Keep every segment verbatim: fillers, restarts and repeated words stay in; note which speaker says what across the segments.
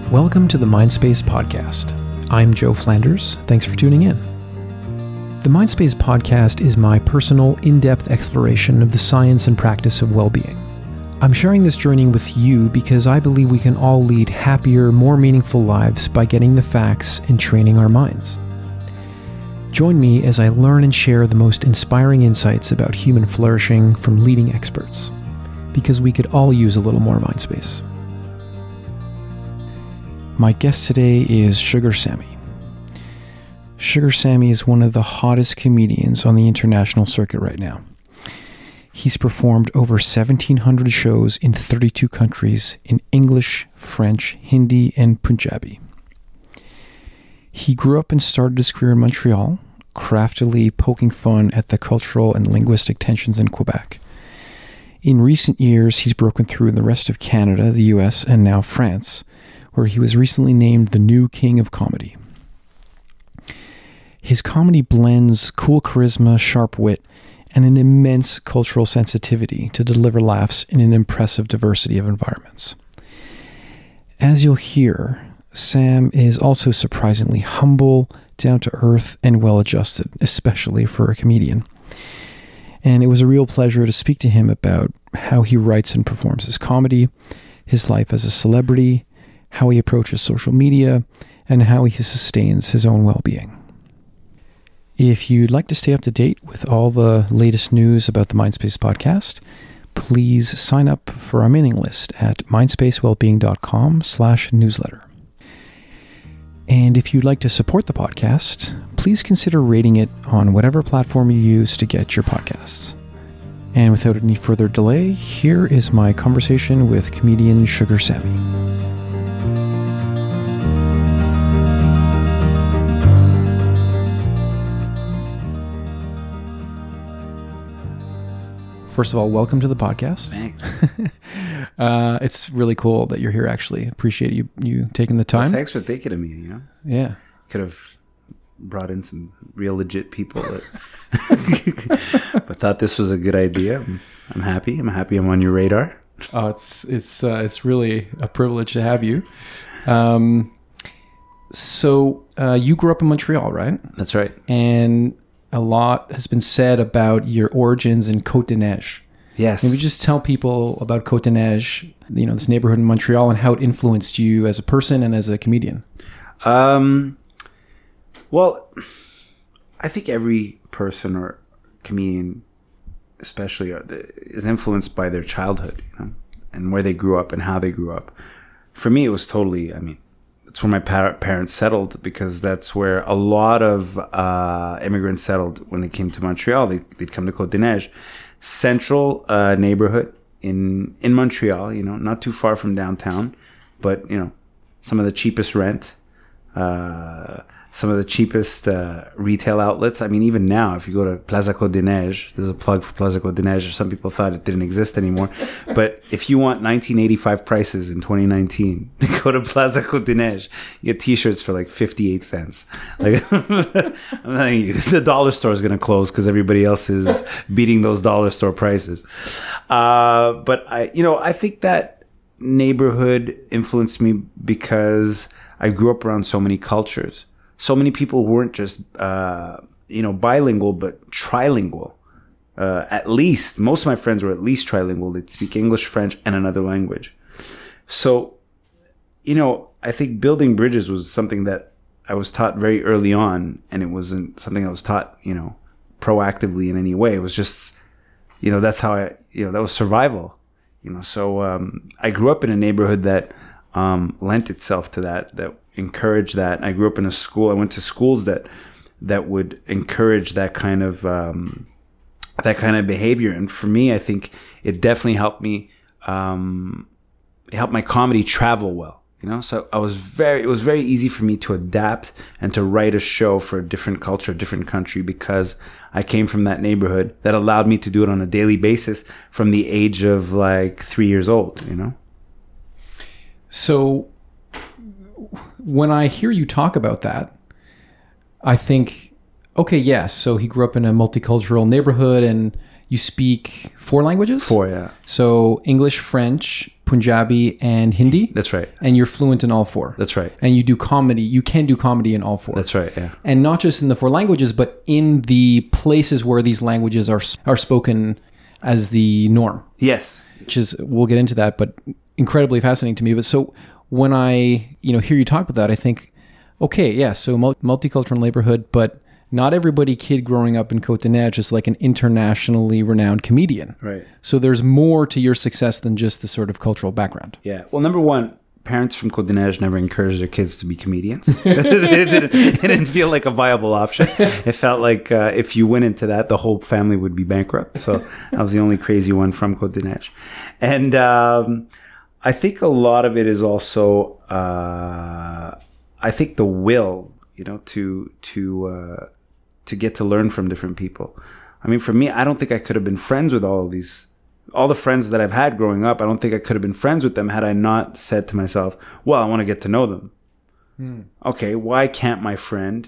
Speaker 1: Welcome to the Mindspace Podcast. I'm Joe Flanders. Thanks for tuning in. The Mindspace Podcast is my personal, in-depth exploration of the science and practice of well-being. I'm sharing this journey with you because I believe we can all lead happier, more meaningful lives by getting the facts and training our minds. Join me as I learn and share the most inspiring insights about human flourishing from leading experts, because we could all use a little more mind space. My guest today is Sugar Sammy. Sugar Sammy is one of the hottest comedians on the international circuit right now. He's performed over seventeen hundred shows in thirty-two countries in English, French, Hindi, and Punjabi. He grew up and started his career in Montreal, craftily poking fun at the cultural and linguistic tensions in Quebec. In recent years, he's broken through in the rest of Canada, the U S, and now France, where he was recently named the new king of comedy. His comedy blends cool charisma, sharp wit, and an immense cultural sensitivity to deliver laughs in an impressive diversity of environments. As you'll hear, Sam is also surprisingly humble, down to earth, and well-adjusted, especially for a comedian. And it was a real pleasure to speak to him about how he writes and performs his comedy, his life as a celebrity, how he approaches social media, and how he sustains his own well-being. If you'd like to stay up to date with all the latest news about the Mindspace Podcast, please sign up for our mailing list at mindspacewellbeing.com slash newsletter. And if you'd like to support the podcast, please consider rating it on whatever platform you use to get your podcasts. And without any further delay, here is my conversation with comedian Sugar Sammy. First of all, welcome to the podcast.
Speaker 2: Thanks.
Speaker 1: uh, it's really cool that you're here, actually. Appreciate you you taking the time.
Speaker 2: Well, thanks for thinking of me, you know?
Speaker 1: Yeah.
Speaker 2: Could have brought in some real legit people, that but thought this was a good idea. I'm, I'm happy. I'm happy I'm on your radar.
Speaker 1: Oh, it's it's uh, it's really a privilege to have you. Um, so uh, you grew up in Montreal, right?
Speaker 2: That's right.
Speaker 1: And a lot has been said about your origins in Côte-des-Neiges.
Speaker 2: Yes.
Speaker 1: Maybe just tell people about Côte-des-Neiges, you know, this neighborhood in Montreal, and how it influenced you as a person and as a comedian.
Speaker 2: Um. Well, I think every person or comedian, especially, is influenced by their childhood, you know, and where they grew up and how they grew up. For me, it was totally, I mean, that's where my parents settled, because that's where a lot of uh, immigrants settled when they came to Montreal. They, they'd come to Côte-des-Neiges, central uh, neighborhood in in Montreal. You know, not too far from downtown, but you know, some of the cheapest rent, uh, some of the cheapest uh, retail outlets. I mean, even now, if you go to Plaza Côte-des-Neiges, there's a plug for Plaza Côte-des-Neiges. Some people thought it didn't exist anymore. But if you want nineteen eighty-five prices in twenty nineteen, go to Plaza Côte-des-Neiges. You get t-shirts for like fifty-eight cents. Like, I'm telling you, the dollar store is going to close because everybody else is beating those dollar store prices. Uh, but I, you know, I think that neighborhood influenced me because I grew up around so many cultures. So many people who weren't just, uh, you know, bilingual, but trilingual. Uh, at least, most of my friends were at least trilingual. They'd speak English, French, and another language. So, you know, I think building bridges was something that I was taught very early on, and it wasn't something I was taught, you know, proactively in any way. It was just, you know, that's how I, you know, that was survival. You know, so um, I grew up in a neighborhood that um, lent itself to that, that encourage that. I grew up in a school. I went to schools that that would encourage that kind of um, that kind of behavior. And for me, I think it definitely helped me. Um, it helped my comedy travel well. You know, so I was very. It was very easy for me to adapt and to write a show for a different culture, a different country, because I came from that neighborhood that allowed me to do it on a daily basis from the age of like three years old. You know.
Speaker 1: So when I hear you talk about that, I think, okay, yes, so he grew up in a multicultural neighborhood and you speak four languages?
Speaker 2: Four, yeah.
Speaker 1: So English, French, Punjabi, and Hindi.
Speaker 2: That's right.
Speaker 1: And you're fluent in all four.
Speaker 2: That's right.
Speaker 1: And you do comedy. You can do comedy in all four.
Speaker 2: That's right, yeah.
Speaker 1: And not just in the four languages, but in the places where these languages are are spoken as the norm.
Speaker 2: Yes.
Speaker 1: Which is, we'll get into that, but incredibly fascinating to me. But so when I, you know, hear you talk about that, I think, okay, yeah, so multicultural neighborhood, but not everybody kid growing up in Côte-des-Neiges is like an internationally renowned comedian.
Speaker 2: Right.
Speaker 1: So there's more to your success than just the sort of cultural background.
Speaker 2: Yeah. Well, number one, parents from Côte-des-Neiges never encouraged their kids to be comedians. it, didn't, it didn't feel like a viable option. It felt like uh, if you went into that, the whole family would be bankrupt. So I was the only crazy one from Côte-des-Neiges. And um, I think a lot of it is also, uh, I think the will, you know, to, to, uh, to get to learn from different people. I mean, for me, I don't think I could have been friends with all of these, all the friends that I've had growing up. I don't think I could have been friends with them had I not said to myself, well, I want to get to know them. Hmm. Okay, why can't my friend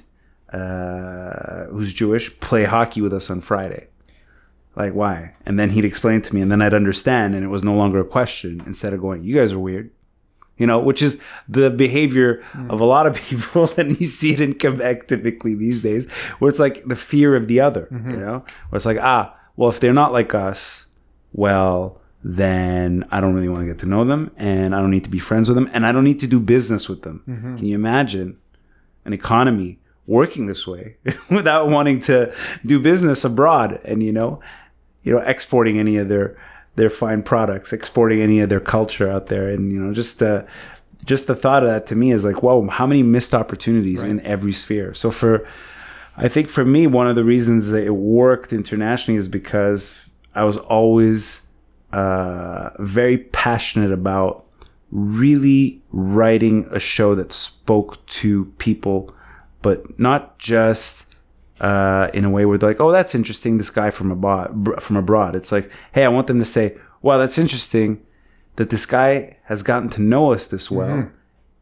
Speaker 2: uh, who's Jewish play hockey with us on Friday? Like, why? And then he'd explain to me, and then I'd understand, and it was no longer a question, instead of going, you guys are weird. You know, which is the behavior mm. of a lot of people, and you see it in Quebec typically these days, where it's like the fear of the other, mm-hmm. you know, where it's like, ah, well, if they're not like us, well, then I don't really want to get to know them, and I don't need to be friends with them, and I don't need to do business with them. Mm-hmm. Can you imagine an economy working this way without wanting to do business abroad and, you know, you know, exporting any of their their fine products, exporting any of their culture out there. And, you know, just the, just the thought of that to me is like, whoa, how many missed opportunities right. in every sphere. So for, I think for me, one of the reasons that it worked internationally is because I was always uh, very passionate about really writing a show that spoke to people, but not just Uh, in a way where they're like, oh, that's interesting, this guy from abroad, from abroad. It's like, hey, I want them to say, wow, that's interesting that this guy has gotten to know us this well. Mm-hmm.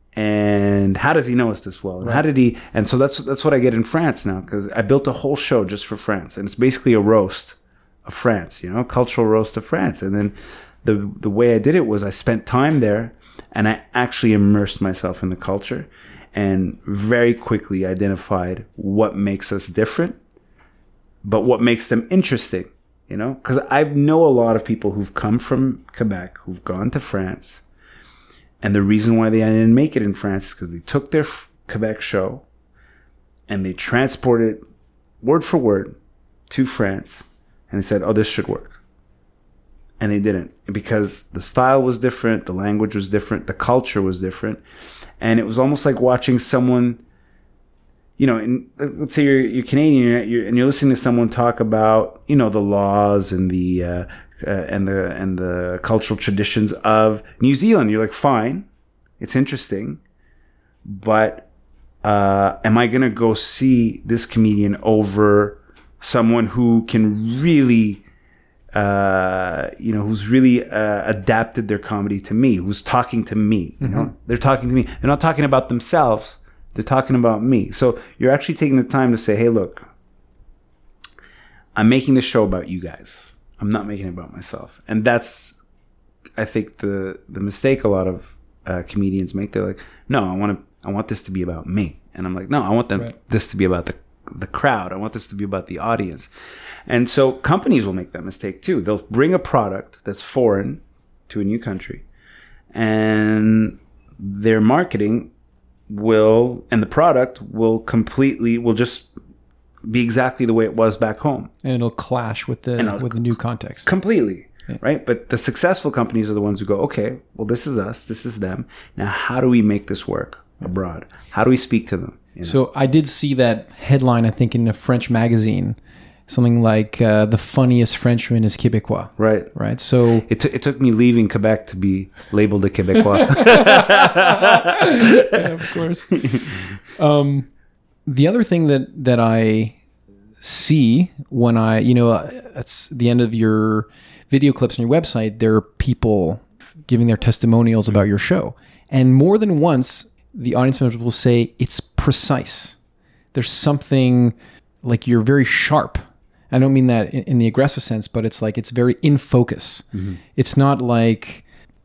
Speaker 2: And how does he know us this well? And right. how did he? And so that's that's what I get in France now, because I built a whole show just for France. And it's basically a roast of France, you know, cultural roast of France. And then the the way I did it was I spent time there and I actually immersed myself in the culture. And very quickly identified what makes us different, but what makes them interesting, you know? Because I know a lot of people who've come from Quebec, who've gone to France, and the reason why they didn't make it in France is because they took their f- Quebec show and they transported it word for word to France, and they said, oh, this should work. And they didn't, because the style was different, the language was different, the culture was different. And it was almost like watching someone, you know, in, let's say you're, you're Canadian you're, you're, and you're listening to someone talk about, you know, the laws and the uh, uh, and the and the cultural traditions of New Zealand. You're like, fine, it's interesting, but uh, am I going to go see this comedian over someone who can really uh, you know, who's really uh, adapted their comedy to me, who's talking to me, you mm-hmm. know, they're talking to me. They're not talking about themselves. They're talking about me. So you're actually taking the time to say, hey, look, I'm making this show about you guys. I'm not making it about myself. And that's, I think, the, the mistake a lot of uh, comedians make. They're like, no, I want to, I want this to be about me. And I'm like, no, I want them, right. this to be about the, the crowd. I want this to be about the audience. And so companies will make that mistake too. They'll bring a product that's foreign to a new country, and their marketing will, and the product will completely, will just be exactly the way it was back home.
Speaker 1: And it'll clash with the, with the new context.
Speaker 2: Completely. Yeah. Right? But the successful companies are the ones who go, okay, well, this is us, this is them. Now, how do we make this work abroad? How do we speak to them? You know?
Speaker 1: So I did see that headline, I think, in a French magazine. Something like uh, the funniest Frenchman is Québécois.
Speaker 2: Right.
Speaker 1: Right. So
Speaker 2: it, t- it took me leaving Quebec to be labeled a Québécois.
Speaker 1: Yeah, of course. Um, the other thing that, that I see when I, you know, at the end of your video clips on your website, there are people giving their testimonials about your show. And more than once, the audience members will say it's precise. There's something like you're very sharp. I don't mean that in, in the aggressive sense, but it's like it's very in focus. Mm-hmm. It's not like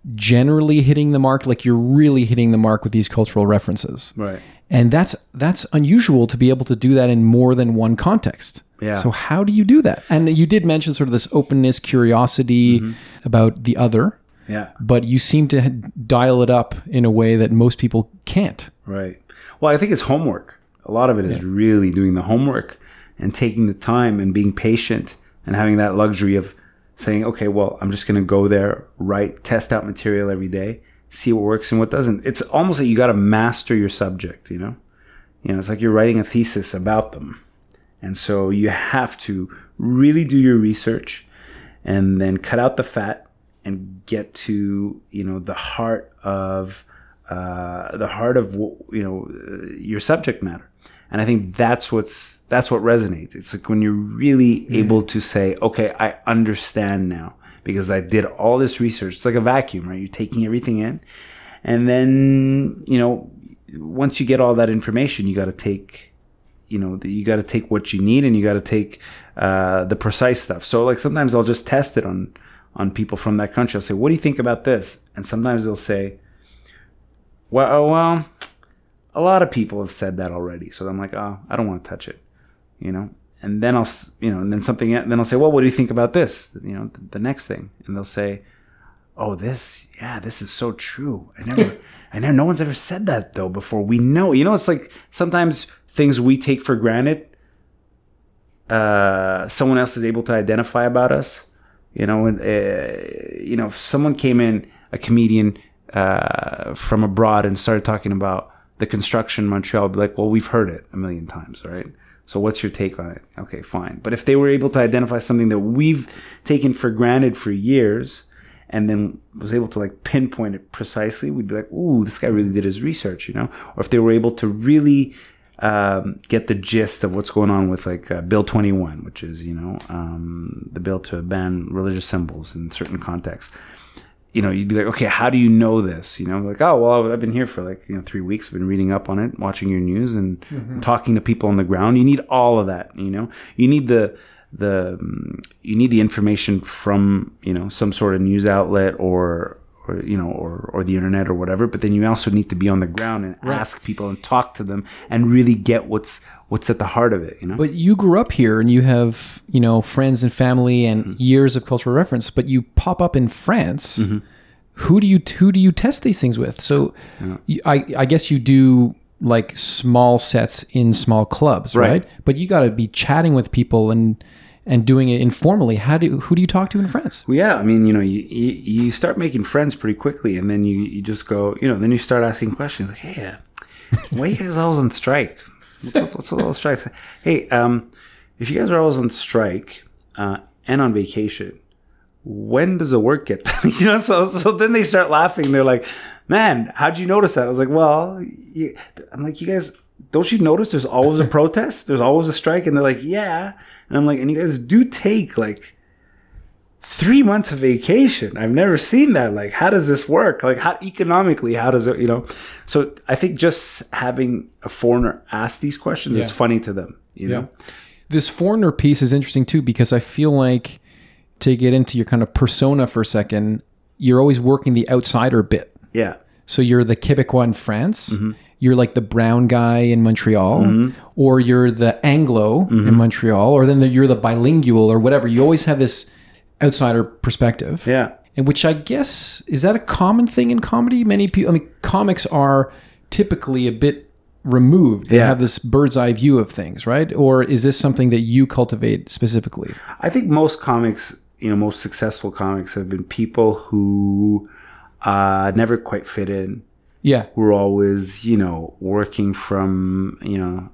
Speaker 1: generally hitting the mark, like you're really hitting the mark with these cultural references.
Speaker 2: Right.
Speaker 1: And that's that's unusual to be able to do that in more than one context.
Speaker 2: Yeah.
Speaker 1: So how do you do that? And you did mention sort of this openness, curiosity mm-hmm. about the other.
Speaker 2: Yeah.
Speaker 1: But you seem to dial it up in a way that most people can't.
Speaker 2: Right. Well, I think it's homework. A lot of it is yeah. really doing the homework and taking the time and being patient and having that luxury of saying, okay, well, I'm just going to go there, write, test out material every day, see what works and what doesn't. It's almost like you got to master your subject, you know? You know, it's like you're writing a thesis about them. And so you have to really do your research and then cut out the fat and get to, you know, the heart of, uh, the heart of, you know, uh, your subject matter. And I think that's what's, that's what resonates. It's like when you're really mm. able to say, okay, I understand now because I did all this research. It's like a vacuum, right? You're taking everything in. And then, you know, once you get all that information, you got to take, you know, you got to take what you need and you got to take uh, the precise stuff. So like sometimes I'll just test it on, on people from that country. I'll say, what do you think about this? And sometimes they'll say, well, well, a lot of people have said that already. So I'm like, oh, I don't want to touch it, you know? And then I'll, you know, and then something, then I'll say, well, what do you think about this? You know, the, the next thing. And they'll say, oh, this, yeah, this is so true. I never, I never, no one's ever said that though before. We know, you know, it's like sometimes things we take for granted, uh, someone else is able to identify about us. You know, and, uh, you know, if someone came in, a comedian uh, from abroad and started talking about the construction in Montreal, I'd be like, well, we've heard it a million times, right? So what's your take on it? Okay, fine. But if they were able to identify something that we've taken for granted for years and then was able to like pinpoint it precisely, we'd be like, ooh, this guy really did his research, you know? Or if they were able to really um, get the gist of what's going on with like uh, Bill twenty-one, which is, you know, um, the bill to ban religious symbols in certain contexts. You know, you'd be like, okay, how do you know this? You know, like, oh, well, I've been here for like, you know, three weeks. I've been reading up on it, watching your news and mm-hmm. talking to people on the ground. You need all of that, you know, you need the, the, um, you need the information from, you know, some sort of news outlet or, or, you know, or, or the internet or whatever. But then you also need to be on the ground and right. ask people and talk to them and really get what's, what's at the heart of it, you know?
Speaker 1: But you grew up here and you have, you know, friends and family and mm-hmm. years of cultural reference, but you pop up in France. Mm-hmm. Who do you, who do you test these things with? So yeah. you, I, I guess you do like small sets in small clubs, right? right? But you got to be chatting with people and, and doing it informally. How do, who do you talk to in France?
Speaker 2: Well, yeah. I mean, you know, you, you, you start making friends pretty quickly and then you, you just go, you know, then you start asking questions like, hey, uh, why are you guys always on strike? What's, what's, what's all the strikes? Hey, um, if you guys are always on strike uh, and on vacation, when does the work get done? You know, so so then they start laughing. They're like, man, how'd you notice that? I was like, well, you, I'm like, you guys, don't you notice there's always a protest? There's always a strike. And they're like, yeah. And I'm like, and you guys do take like three months of vacation. I've never seen that. Like, how does this work? Like, how economically, how does it, you know? So I think just having a foreigner ask these questions yeah. is funny to them, you yeah. know?
Speaker 1: This foreigner piece is interesting too, because I feel like to get into your kind of persona for a second, you're always working the outsider bit.
Speaker 2: Yeah.
Speaker 1: So you're the Québécois in France. Mm-hmm. You're like the brown guy in Montreal, mm-hmm. or you're the Anglo mm-hmm. in Montreal, or then the, you're the bilingual or whatever. You always have this outsider perspective.
Speaker 2: Yeah.
Speaker 1: And which I guess, is that a common thing in comedy? Many people, I mean, comics are typically a bit removed. They yeah. have this bird's eye view of things, right? Or is this something that you cultivate specifically?
Speaker 2: I think most comics, you know, most successful comics have been people who uh, never quite fit in.
Speaker 1: Yeah.
Speaker 2: Who are always, you know, working from, you know,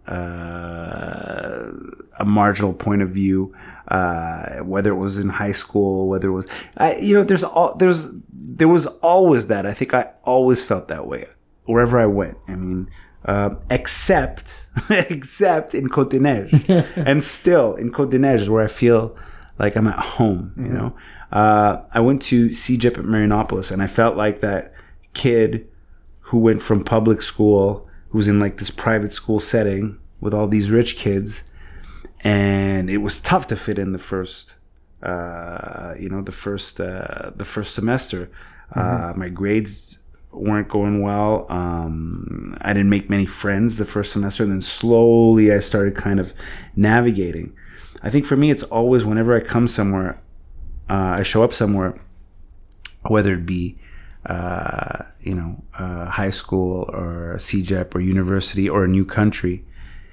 Speaker 2: uh, a marginal point of view, uh, whether it was in high school, whether it was, I, you know, there's all, there's, there was always that. I think I always felt that way wherever I went. I mean, uh, except, except in Côte des Neiges. And still in Côte des Neiges is where I feel like I'm at home, you mm-hmm. know. Uh, I went to C J P at Marianopolis and I felt like that kid who went from public school, who was in like this private school setting with all these rich kids. And it was tough to fit in the first, uh, you know, the first, uh, the first semester. Uh, my grades weren't going well. Um, I didn't make many friends the first semester, and then slowly I started kind of navigating. I think for me, it's always whenever I come somewhere, uh, I show up somewhere, whether it be, uh, you know, uh, high school or C J E P or university or a new country.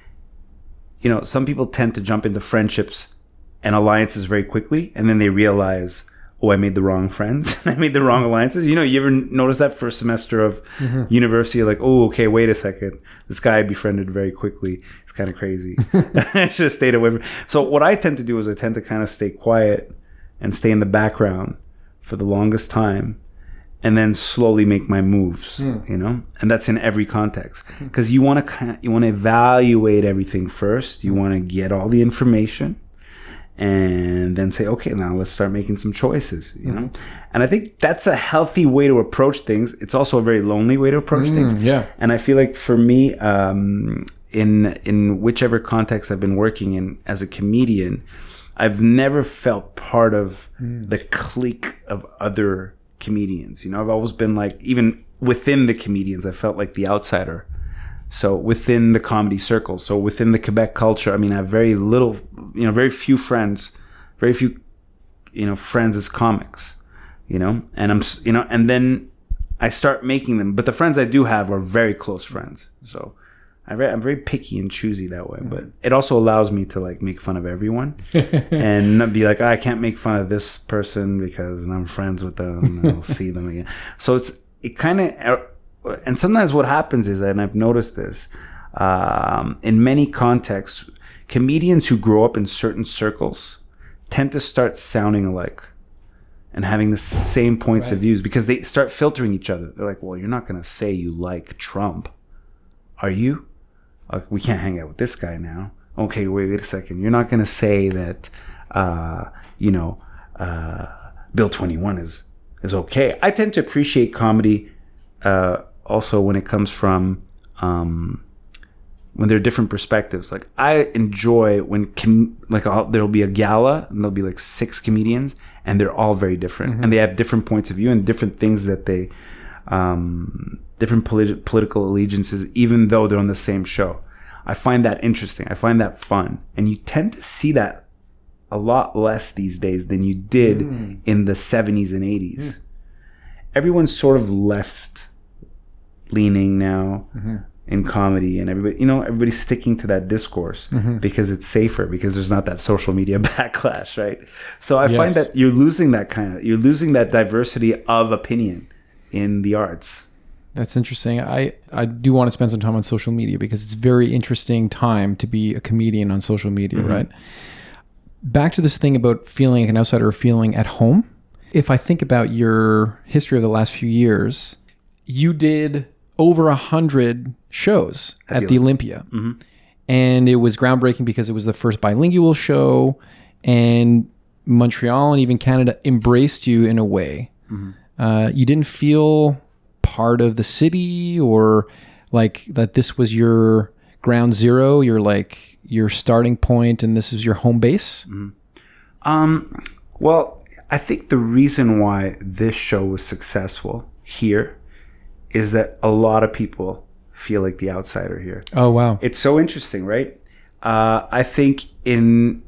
Speaker 2: You know, some people tend to jump into friendships and alliances very quickly, and then they realize, oh, I made the wrong friends. I made the wrong alliances. You know, you ever notice that first semester of mm-hmm. university, like, oh, okay, wait a second. This guy I befriended very quickly. It's kind of crazy. I should have stayed away from. So what I tend to do is I tend to kind of stay quiet and stay in the background for the longest time, and then slowly make my moves, mm. you know? And that's in every context. Because you want to kind of, you want to evaluate everything first. You want to get all the information and then say, okay, now let's start making some choices, you know? And I think that's a healthy way to approach things. It's also a very lonely way to approach mm, things.
Speaker 1: Yeah.
Speaker 2: And I feel like for me, um, in in whichever context I've been working in as a comedian, I've never felt part of mm. the clique of other comedians. You know, I've always been like, even within the comedians, I felt like the outsider. So within the comedy circle, so within the Quebec culture, I mean, I have very little, you know, very few friends, very few, you know, friends as comics, you know, and I'm, you know, and then I start making them, but the friends I do have are very close friends. So I very, I'm very picky and choosy that way, but it also allows me to like make fun of everyone and not be like, oh, I can't make fun of this person because I'm friends with them and I'll see them again. So it's, it kind of, and sometimes what happens is, and I've noticed this, um, in many contexts, comedians who grow up in certain circles tend to start sounding alike and having the same points right. of views because they start filtering each other. They're like, well, you're not going to say you like Trump, are you? Like, we can't hang out with this guy now. Okay, wait, wait a second. You're not going to say that, uh, you know, uh, Bill twenty-one is, is okay. I tend to appreciate comedy uh, also when it comes from um, when there are different perspectives. Like, I enjoy when com- like I'll, there'll be a gala and there'll be like six comedians and they're all very different mm-hmm. and they have different points of view and different things that they um, different polit- political allegiances, even though they're on the same show. I find that interesting. I find that fun, and you tend to see that a lot less these days than you did mm. in the seventies and eighties. Mm. Everyone's sort of left leaning now mm-hmm. in comedy, and everybody, you know, everybody's sticking to that discourse mm-hmm. because it's safer, because there's not that social media backlash, right? So I yes. find that you're losing that kind of, you're losing that diversity of opinion in the arts.
Speaker 1: That's interesting. I, I do want to spend some time on social media because it's a very interesting time to be a comedian on social media, mm-hmm. right? Back to this thing about feeling like an outsider or feeling at home. If I think about your history of the last few years, you did over a hundred shows at, at the Olympia. Mm-hmm. And it was groundbreaking because it was the first bilingual show, and Montreal and even Canada embraced you in a way. Mm-hmm. Uh, you didn't feel part of the city, or like that this was your ground zero, your like your starting point, and this is your home base?
Speaker 2: Mm-hmm. Um, well, I think the reason why this show was successful here is that a lot of people feel like the outsider here.
Speaker 1: Oh, wow.
Speaker 2: It's so interesting, right? Uh, I think in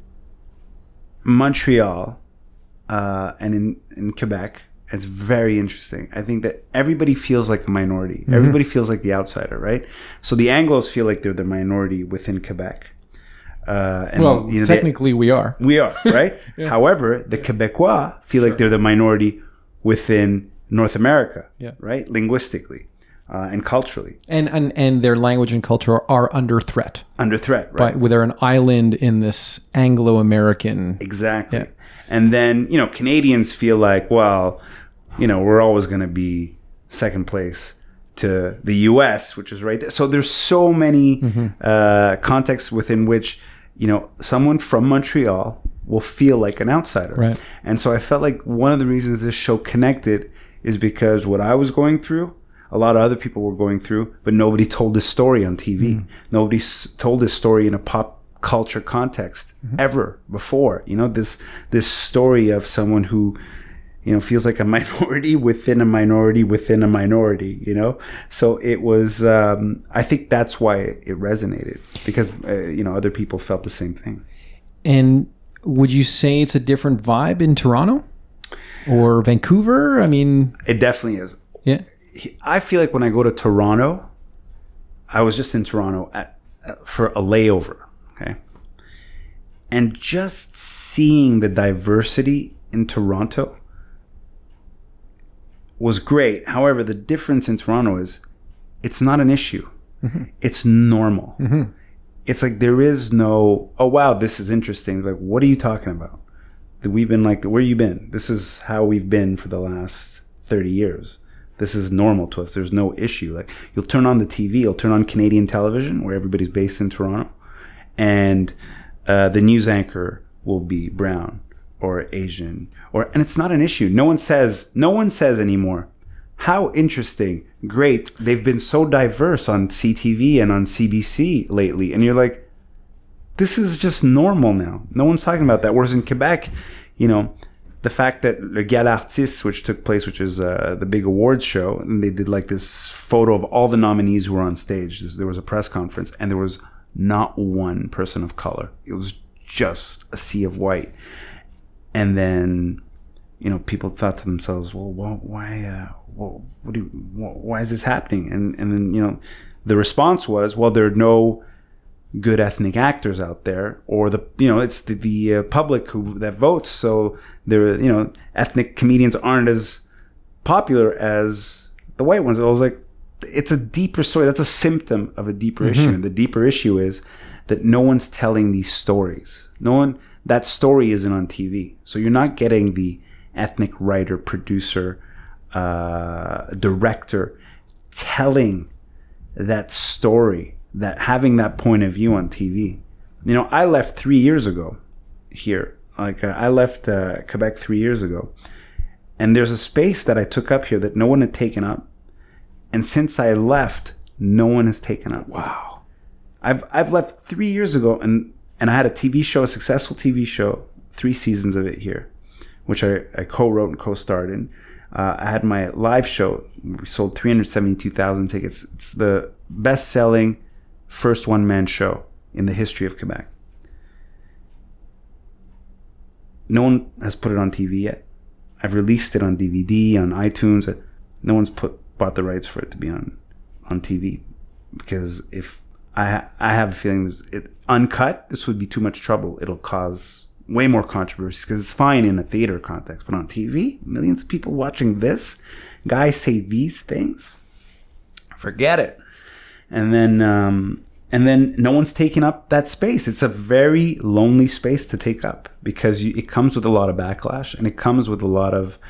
Speaker 2: Montreal uh, and in, in Quebec, it's very interesting. I think that everybody feels like a minority. Mm-hmm. Everybody feels like the outsider, right? So the Anglos feel like they're the minority within Quebec. Uh, and,
Speaker 1: well, you know, technically
Speaker 2: they,
Speaker 1: we are.
Speaker 2: We are, right? Yeah. However, the Quebecois feel like sure. they're the minority within North America, yeah. right? Linguistically uh, and culturally.
Speaker 1: And, and and their language and culture are under threat.
Speaker 2: Under threat, right?
Speaker 1: But they're an island in this Anglo-American...
Speaker 2: Exactly. Yeah. And then, you know, Canadians feel like, well, you know, we're always going to be second place to the U S, which is right there. So there's so many mm-hmm. uh, contexts within which, you know, someone from Montreal will feel like an outsider.
Speaker 1: Right.
Speaker 2: And so I felt like one of the reasons this show connected is because what I was going through, a lot of other people were going through, but nobody told this story on T V. Mm-hmm. Nobody s- told this story in a pop culture context mm-hmm. ever before. You know, this this story of someone who you know, feels like a minority within a minority within a minority, you know? So it was, um, I think that's why it resonated, because, uh, you know, other people felt the same thing.
Speaker 1: And would you say it's a different vibe in Toronto or Vancouver? I mean...
Speaker 2: It definitely is.
Speaker 1: Yeah.
Speaker 2: I feel like when I go to Toronto, I was just in Toronto at, for a layover, okay? And just seeing the diversity in Toronto was great. However, the difference in Toronto is it's not an issue. Mm-hmm. It's normal. Mm-hmm. It's like there is no, oh, wow, this is interesting. Like, what are you talking about? That we've been like, where you been? This is how we've been for the last thirty years. This is normal to us. There's no issue. Like, you'll turn on the T V, you'll turn on Canadian television, where everybody's based in Toronto, and uh, the news anchor will be brown or Asian, or and it's not an issue. No one says, no one says anymore, how interesting, great. They've been so diverse on C T V and on C B C lately. And you're like, this is just normal now. No one's talking about that. Whereas in Quebec, you know, the fact that Le Gala Artiste, which took place, which is uh, the big awards show, and they did like this photo of all the nominees who were on stage. There was a press conference, and there was not one person of color. It was just a sea of white. And then, you know, people thought to themselves, well, well why, uh, well, what do you, why is this happening? And and then, you know, the response was, well, there are no good ethnic actors out there, or the, you know, it's the, the uh, public who that votes. So there, you know, ethnic comedians aren't as popular as the white ones. I was like, it's a deeper story. That's a symptom of a deeper mm-hmm. issue. And the deeper issue is that no one's telling these stories. No one. That story isn't on T V. So you're not getting the ethnic writer, producer, uh, director telling that story, that having that point of view on T V. You know, I left three years ago here. Like uh, I left uh, Quebec three years ago. And there's a space that I took up here that no one had taken up. And since I left, no one has taken up.
Speaker 1: Wow.
Speaker 2: I've I've left three years ago, and And I had a T V show, a successful T V show, three seasons of it here, which I, I co-wrote and co-starred in. Uh, I had my live show. We sold three hundred seventy-two thousand tickets. It's the best-selling first one-man show in the history of Quebec. No one has put it on T V yet. I've released it on D V D, on iTunes. No one's put bought the rights for it to be on, on T V. Because if I I have a feeling it uncut, this would be too much trouble. It'll cause way more controversy, because it's fine in a theater context, but on T V, millions of people watching this, guys say these things, forget it. And then um, and then no one's taking up that space. It's a very lonely space to take up, because you, it comes with a lot of backlash, and it comes with a lot of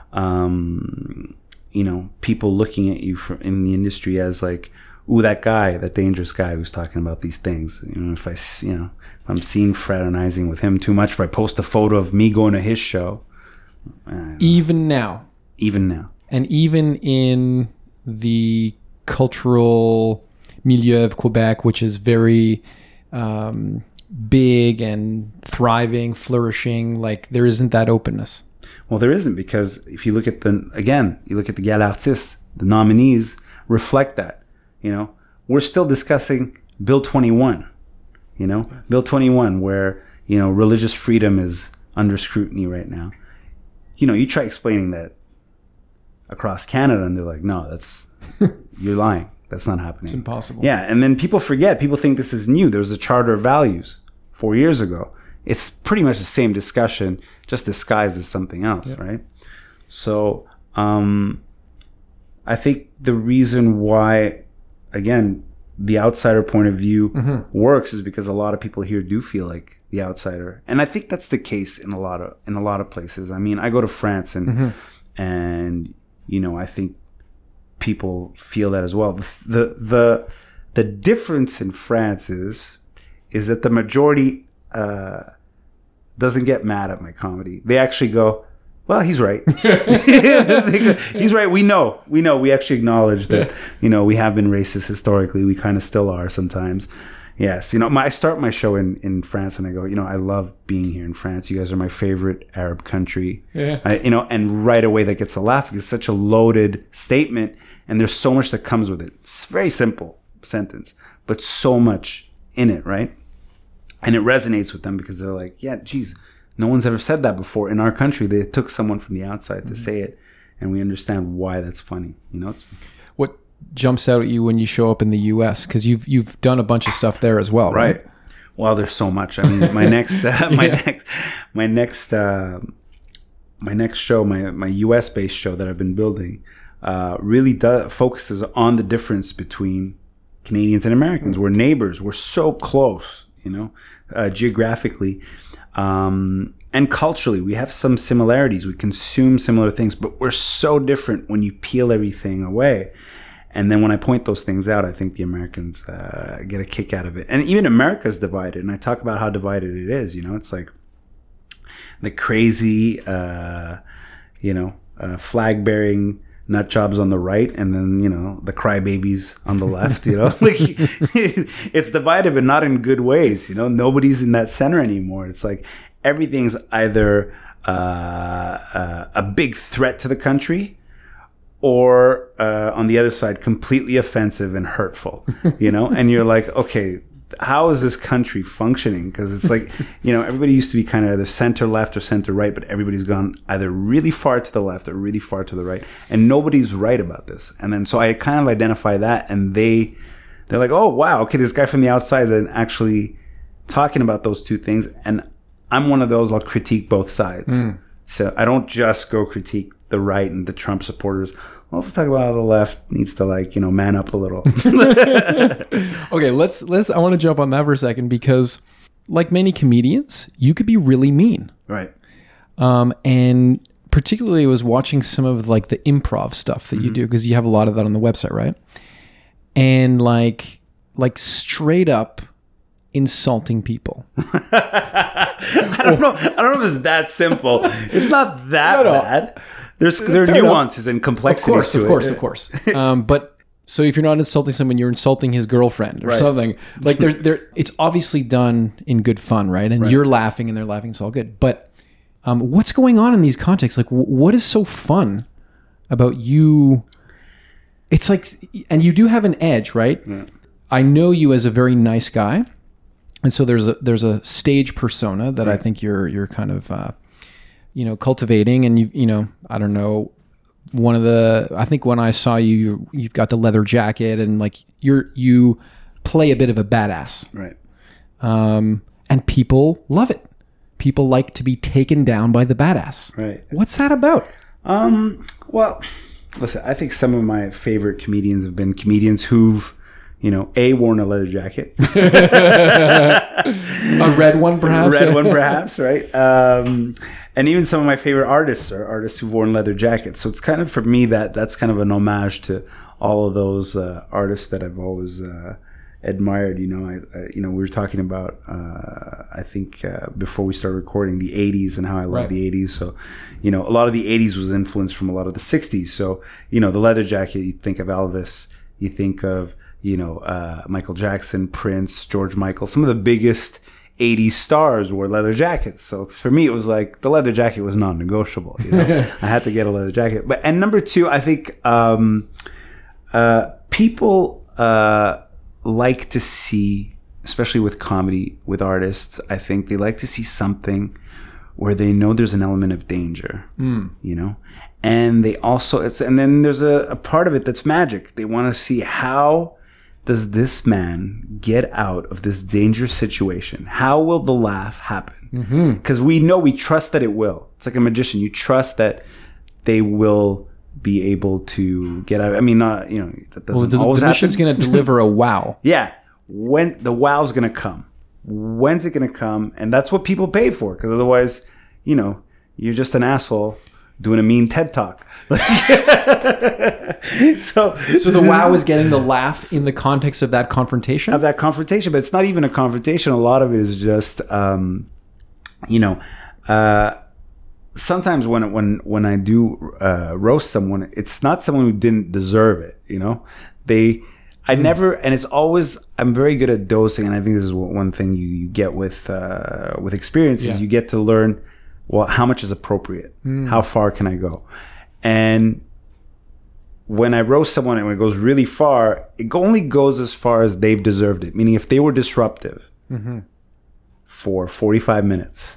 Speaker 2: um, you know, people looking at you for, in the industry as like, ooh, that guy, that dangerous guy who's talking about these things. You know, if I, you know, if I'm seen fraternizing with him too much, if I post a photo of me going to his show.
Speaker 1: Even now.
Speaker 2: Even now.
Speaker 1: And even in the cultural milieu of Quebec, which is very um, big and thriving, flourishing, like there isn't that openness.
Speaker 2: Well, there isn't, because if you look at the, again, you look at the Gala Artiste, the nominees reflect that. You know, we're still discussing Bill twenty-one, you know, Bill twenty-one, where, you know, religious freedom is under scrutiny right now. You know, you try explaining that across Canada, and they're like, no, that's, you're lying. That's not happening.
Speaker 1: It's impossible.
Speaker 2: Yeah. And then people forget, people think this is new. There was a Charter of Values four years ago. It's pretty much the same discussion, just disguised as something else, yeah. Right? So, um, I think the reason why, again, the outsider point of view mm-hmm. works is because a lot of people here do feel like the outsider, and I think that's the case in a lot of in a lot of places. I mean, I go to France, and mm-hmm. and you know, I think people feel that as well. The, the the the difference in France is is that the majority uh, doesn't get mad at my comedy. They actually go, well, he's right. He's right. We know. We know. We actually acknowledge that, you know, we have been racist historically. We kind of still are sometimes. Yes, you know, my, I start my show in, in France, and I go, you know, I love being here in France. You guys are my favorite Arab country.
Speaker 1: Yeah.
Speaker 2: I, you know, and right away that gets a laugh. It's such a loaded statement, and there's so much that comes with it. It's a very simple sentence, but so much in it, right? And it resonates with them because they're like, yeah, geez, no one's ever said that before in our country. They took someone from the outside to mm-hmm. say it, and we understand why that's funny. You know, it's
Speaker 1: what jumps out at you when you show up in the U S, because you've you've done a bunch of stuff there as well, right?
Speaker 2: right? Well, there's so much. I mean, my next, uh, my
Speaker 1: yeah.
Speaker 2: next, my next, uh, my next show, my my U S based show that I've been building, uh, really does focuses on the difference between Canadians and Americans. We're neighbors. We're so close, you know, uh, geographically, um, and culturally. We have some similarities. We consume similar things, but we're so different when you peel everything away. And then when I point those things out, I think the Americans uh, get a kick out of it. And even America's divided. And I talk about how divided it is. You know, it's like the crazy, uh, you know, uh, flag-bearing nut jobs on the right, and then, you know, the crybabies on the left. You know, like it's divided, but not in good ways. You know, nobody's in that center anymore. It's like everything's either uh, uh, a big threat to the country, or uh, on the other side, completely offensive and hurtful, you know? And you're like, okay, how is this country functioning? Because it's like, you know, everybody used to be kind of either center left or center right, but everybody's gone either really far to the left or really far to the right. And nobody's right about this. And then so I kind of identify that, and they, they're like, oh, wow, okay, this guy from the outside is actually talking about those two things. And I'm one of those, I'll critique both sides. Mm. So I don't just go critique the right and the Trump supporters. I'll also talk about how the left needs to, like, you know, man up a little.
Speaker 1: Okay, let's let's. I want to jump on that for a second, because, like many comedians, you could be really mean,
Speaker 2: right?
Speaker 1: Um, and particularly, I was watching some of like the improv stuff that mm-hmm. you do, because you have a lot of that on the website, right? And like, like straight up insulting people.
Speaker 2: I don't know. I don't know if it's that simple. It's not that
Speaker 1: no, no.
Speaker 2: bad. There's there are Fair nuances enough. And complexities
Speaker 1: of course,
Speaker 2: to
Speaker 1: of course, it. Of course, um, but so if you're not insulting someone, you're insulting his girlfriend or right. something. Like they're, they're, it's obviously done in good fun, right? And right. you're laughing and they're laughing. It's all good. But um, what's going on in these contexts? Like, w- what is so fun about you? It's like, and you do have an edge, right? Yeah. I know you as a very nice guy, and so there's a there's a stage persona that right. I think you're you're kind of. Uh, you know, cultivating, and you, you know, I don't know, one of the, I think when I saw you, you you've got the leather jacket, and like you're, you play a bit of a badass.
Speaker 2: Right.
Speaker 1: Um, and people love it. People like to be taken down by the badass.
Speaker 2: Right.
Speaker 1: What's that about?
Speaker 2: Um, well, listen, I think some of my favorite comedians have been comedians who've, you know, A, worn a leather jacket.
Speaker 1: A red one, perhaps?
Speaker 2: A red one, perhaps, right? Um, and even some of my favorite artists are artists who've worn leather jackets. So it's kind of, for me, that that's kind of an homage to all of those uh, artists that I've always uh, admired. You know, I, I, you know, we were talking about, uh, I think, uh, before we started recording, the eighties and how I love right. the eighties. So, you know, a lot of the eighties was influenced from a lot of the sixties. So, you know, the leather jacket, you think of Elvis, you think of, you know, uh, Michael Jackson, Prince, George Michael. Some of the biggest eighties stars wore leather jackets. So for me, it was like the leather jacket was non-negotiable. You know, I had to get a leather jacket. But and number two, I think um, uh, people uh, like to see, especially with comedy, with artists, I think they like to see something where they know there's an element of danger. Mm. You know, and they also it's and then there's a, a part of it that's magic. They want to see how does this man get out of this dangerous situation? How will the laugh happen? Because mm-hmm. we know, we trust that it will. It's like a magician. You trust that they will be able to get out. I mean, not, you know, that doesn't well, the, always
Speaker 1: the
Speaker 2: happen.
Speaker 1: The magician's going to deliver a wow.
Speaker 2: Yeah. When the wow's going to come. When's it going to come? And that's what people pay for. Because otherwise, you know, you're just an asshole doing a mean TED Talk. so,
Speaker 1: so the wow is getting the laugh in the context of that confrontation?
Speaker 2: Of that confrontation, but it's not even a confrontation. A lot of it is just, um, you know, uh, sometimes when when when I do uh, roast someone, it's not someone who didn't deserve it. You know, they I never, and it's always, I'm very good at dosing, and I think this is one thing you, you get with uh, with experience
Speaker 1: Yeah.
Speaker 2: is you get to learn, well, how much is appropriate?
Speaker 1: Mm.
Speaker 2: How far can I go? And when I roast someone and when it goes really far, it only goes as far as they've deserved it. Meaning if they were disruptive
Speaker 1: Mm-hmm.
Speaker 2: for forty-five minutes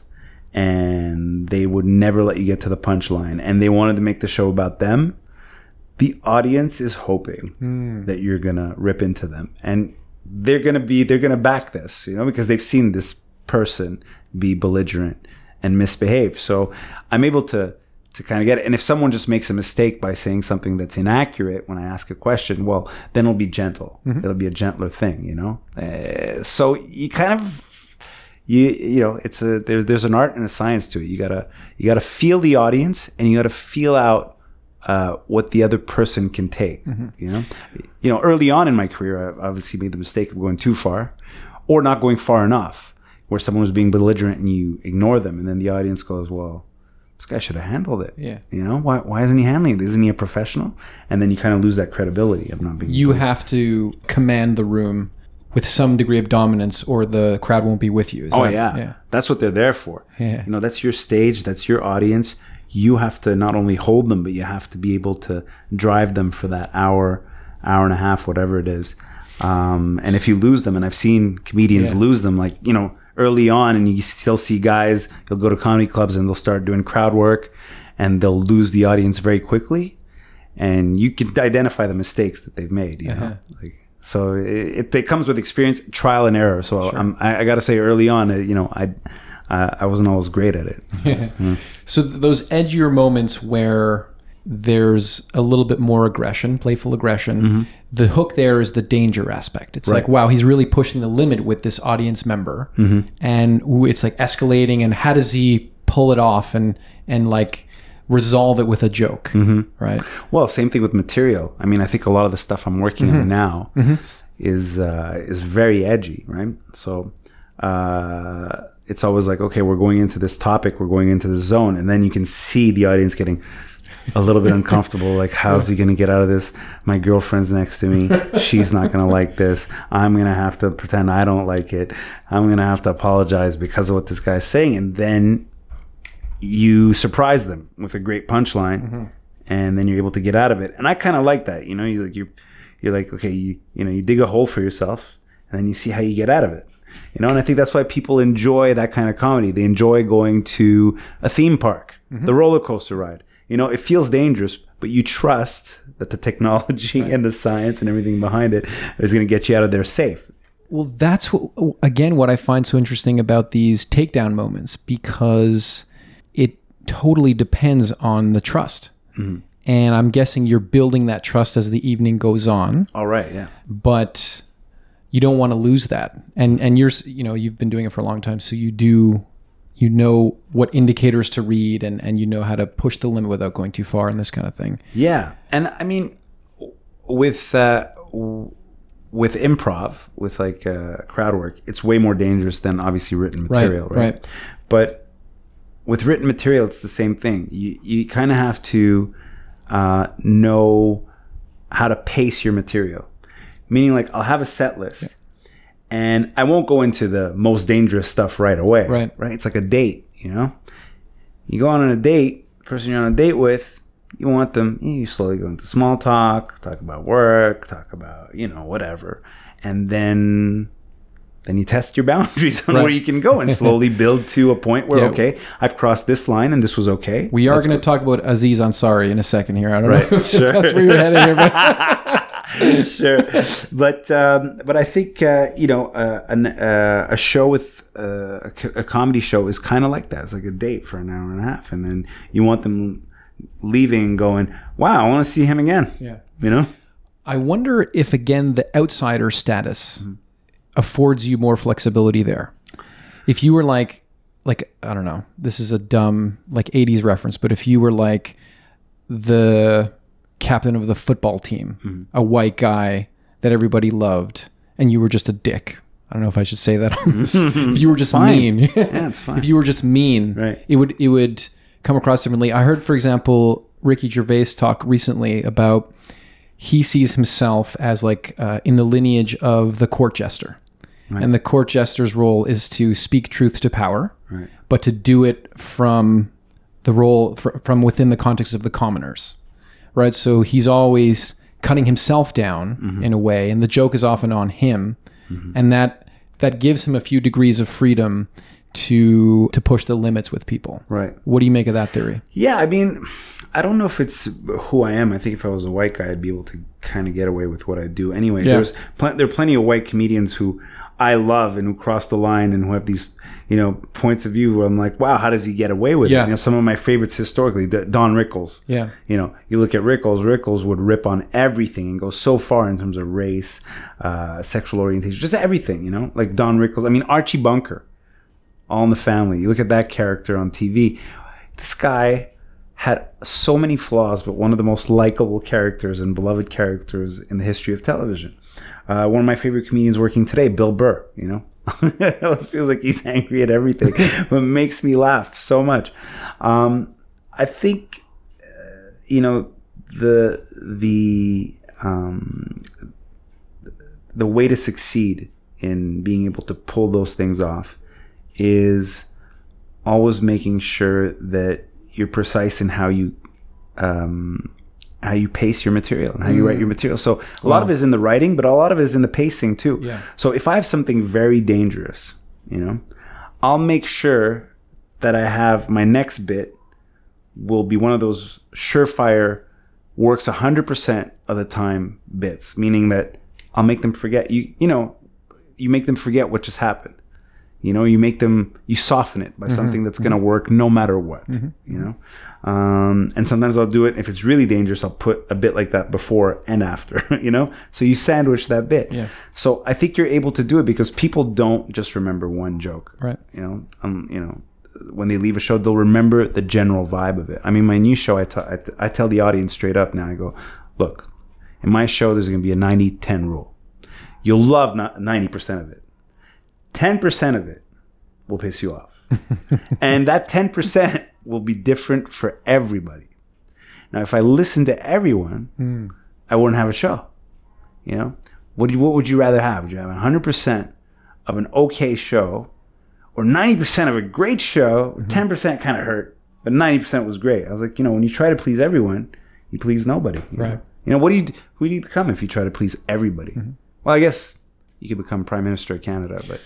Speaker 2: and they would never let you get to the punchline and they wanted to make the show about them, the audience is hoping
Speaker 1: Mm.
Speaker 2: that you're going to rip into them. And they're going to be, they're going to back this, you know, because they've seen this person be belligerent and misbehave. So I'm able to, to kind of get it. And if someone just makes a mistake by saying something that's inaccurate when I ask a question, well, then it'll be gentle. Mm-hmm. It'll be a gentler thing, you know? Uh, so you kind of, you you know, it's a, there's, there's an art and a science to it. You gotta, you gotta feel the audience and you gotta feel out uh, what the other person can take, mm-hmm. you know? You know, early on in my career, I obviously made the mistake of going too far or not going far enough, where someone was being belligerent and you ignore them. And then the audience goes, well, this guy should have handled it.
Speaker 1: Yeah.
Speaker 2: You know, why why isn't he handling it? Isn't he a professional? And then you kind of lose that credibility of not being.
Speaker 1: You have to command the room with some degree of dominance or the crowd won't be with you. Is
Speaker 2: oh,
Speaker 1: that,
Speaker 2: yeah.
Speaker 1: yeah.
Speaker 2: That's what they're there for.
Speaker 1: Yeah.
Speaker 2: You know, that's your stage. That's your audience. You have to not only hold them, but you have to be able to drive them for that hour, hour and a half, whatever it is. Um, and if you lose them, and I've seen comedians
Speaker 1: Yeah.
Speaker 2: lose them, like, you know, early on, and you still see guys, you'll go to comedy clubs and they'll start doing crowd work and they'll lose the audience very quickly. And you can identify the mistakes that they've made, you
Speaker 1: Uh-huh.
Speaker 2: know, like, so it, it comes with experience, trial and error. So
Speaker 1: Sure.
Speaker 2: I'm, I, I got to say early on, uh, you know, I, I, I wasn't always great at it.
Speaker 1: Mm. So th- those edgier moments where there's a little bit more aggression, playful aggression,
Speaker 2: Mm-hmm.
Speaker 1: the hook there is the danger aspect. It's
Speaker 2: Right.
Speaker 1: like, wow, he's really pushing the limit with this audience member.
Speaker 2: Mm-hmm.
Speaker 1: And ooh, it's like escalating, and how does he pull it off and, and like resolve it with a joke,
Speaker 2: Mm-hmm.
Speaker 1: right?
Speaker 2: Well, same thing with material. I mean, I think a lot of the stuff I'm working
Speaker 1: Mm-hmm.
Speaker 2: on now is uh, is very edgy, right? So uh, it's always like, okay, we're going into this topic, we're going into this zone, and then you can see the audience getting a little bit uncomfortable. Like, how's he going to get out of this? My girlfriend's next to me. She's not going to like this. I'm going to have to pretend I don't like it. I'm going to have to apologize because of what this guy's saying. And then you surprise them with a great punchline, mm-hmm. and then you're able to get out of it. And I kind of like that. You know, you're like, you're, you're like, okay, you, you know, you dig a hole for yourself, and then you see how you get out of it. You know, and I think that's why people enjoy that kind of comedy. They enjoy going to a theme park, mm-hmm. the roller coaster ride. You know, it feels dangerous, but you trust that the technology right. and the science and everything behind it is going to get you out of there safe.
Speaker 1: Well, that's what, again, what I find so interesting about these takedown moments, because it totally depends on the trust. Mm-hmm. And I'm guessing you're building that trust as the evening goes on.
Speaker 2: All right, yeah.
Speaker 1: But you don't want to lose that. And and you're, you know, you've been doing it for a long time, so you do, you know what indicators to read, and, and you know how to push the limit without going too far and this kind of thing.
Speaker 2: Yeah. And I mean, with uh, with improv, with like uh, crowd work, it's way more dangerous than obviously written material, right?
Speaker 1: Right. right.
Speaker 2: But with written material, it's the same thing. You you kind of have to uh, know how to pace your material. Meaning, like, I'll have a set list, yeah. and I won't go into the most dangerous stuff right away.
Speaker 1: Right.
Speaker 2: Right. It's like a date, you know? You go on a date, the person you're on a date with, you want them, you slowly go into small talk, talk about work, talk about, you know, whatever. And then then you test your boundaries on right. where you can go and slowly build to a point where, yeah. okay, I've crossed this line and this was okay.
Speaker 1: We are going to talk about Aziz Ansari in a second here. I don't
Speaker 2: right.
Speaker 1: know.
Speaker 2: Sure.
Speaker 1: That's where you're headed here. But
Speaker 2: sure, but um, but I think uh, you know uh, an, uh, a show with uh, a, a comedy show is kind of like that. It's like a date for an hour and a half, and then you want them leaving, going, "Wow, I want to see him again."
Speaker 1: Yeah,
Speaker 2: you know.
Speaker 1: I wonder if again the outsider status mm-hmm. affords you more flexibility there. If you were like, like I don't know, this is a dumb like eighties reference, but if you were like the captain of the football team, mm-hmm. a white guy that everybody loved, and you were just a dick. I don't know if I should say that on this. If you were just
Speaker 2: fine.
Speaker 1: mean,
Speaker 2: yeah, it's fine.
Speaker 1: If you were just mean,
Speaker 2: right.
Speaker 1: it would it would come across differently. I heard, for example, Ricky Gervais talk recently about he sees himself as like uh, in the lineage of the court jester. Right. And the court jester's role is to speak truth to power, right. but to do it from the role, fr- from within the context of the commoners, right? So he's always cutting himself down mm-hmm. in a way, and the joke is often on him, mm-hmm. and that that gives him a few degrees of freedom to to push the limits with people.
Speaker 2: Right.
Speaker 1: What do you make of that theory?
Speaker 2: Yeah, I mean, I don't know if it's who I am. I think if I was a white guy, I'd be able to kind of get away with what I do anyway. Yeah. There's pl- there are plenty of white comedians who I love and who cross the line and who have these, you know, points of view where I'm like, wow, how does he get away with yeah. it? You know, some of my favorites historically, Don Rickles.
Speaker 1: Yeah.
Speaker 2: You know, you look at Rickles, Rickles would rip on everything and go so far in terms of race, uh, sexual orientation, just everything, you know, like Don Rickles. I mean, Archie Bunker, All in the Family. You look at that character on T V. This guy had so many flaws, but one of the most likable characters and beloved characters in the history of television. Uh, one of my favorite comedians working today, Bill Burr, you know. It almost feels like he's angry at everything, but it makes me laugh so much. Um, I think, uh, you know, the the um, the way to succeed in being able to pull those things off is always making sure that you're precise in how you um, how you pace your material and how you mm. write your material. So a wow. lot of it is in the writing, but a lot of it is in the pacing too.
Speaker 1: Yeah.
Speaker 2: So if I have something very dangerous, you know, I'll make sure that I have my next bit will be one of those surefire, works one hundred percent of the time bits, meaning that I'll make them forget. You, you know, you make them forget what just happened. You know, you make them, you soften it by mm-hmm. something that's going to work no matter what, mm-hmm. you know. Um, and sometimes I'll do it, if it's really dangerous, I'll put a bit like that before and after, you know. So you sandwich that bit.
Speaker 1: Yeah.
Speaker 2: So I think you're able to do it because people don't just remember one joke.
Speaker 1: Right.
Speaker 2: You know, um, you know, when they leave a show, they'll remember the general vibe of it. I mean, my new show, I, t- I, t- I tell the audience straight up now, I go, look, in my show, there's going to be a ninety ten rule. You'll love ninety percent of it. ten percent of it will piss you off. And that ten percent will be different for everybody. Now, if I listen to everyone, mm. I wouldn't have a show. You know, what do you, what would you rather have? Would you have one hundred percent of an okay show or ninety percent of a great show? Mm-hmm. ten percent kind of hurt, but ninety percent was great. I was like, you know, when you try to please everyone, you please nobody. You
Speaker 1: right.
Speaker 2: Know? You know, what do you, who do you become if you try to please everybody? Mm-hmm. Well, I guess you could become Prime Minister of Canada, but...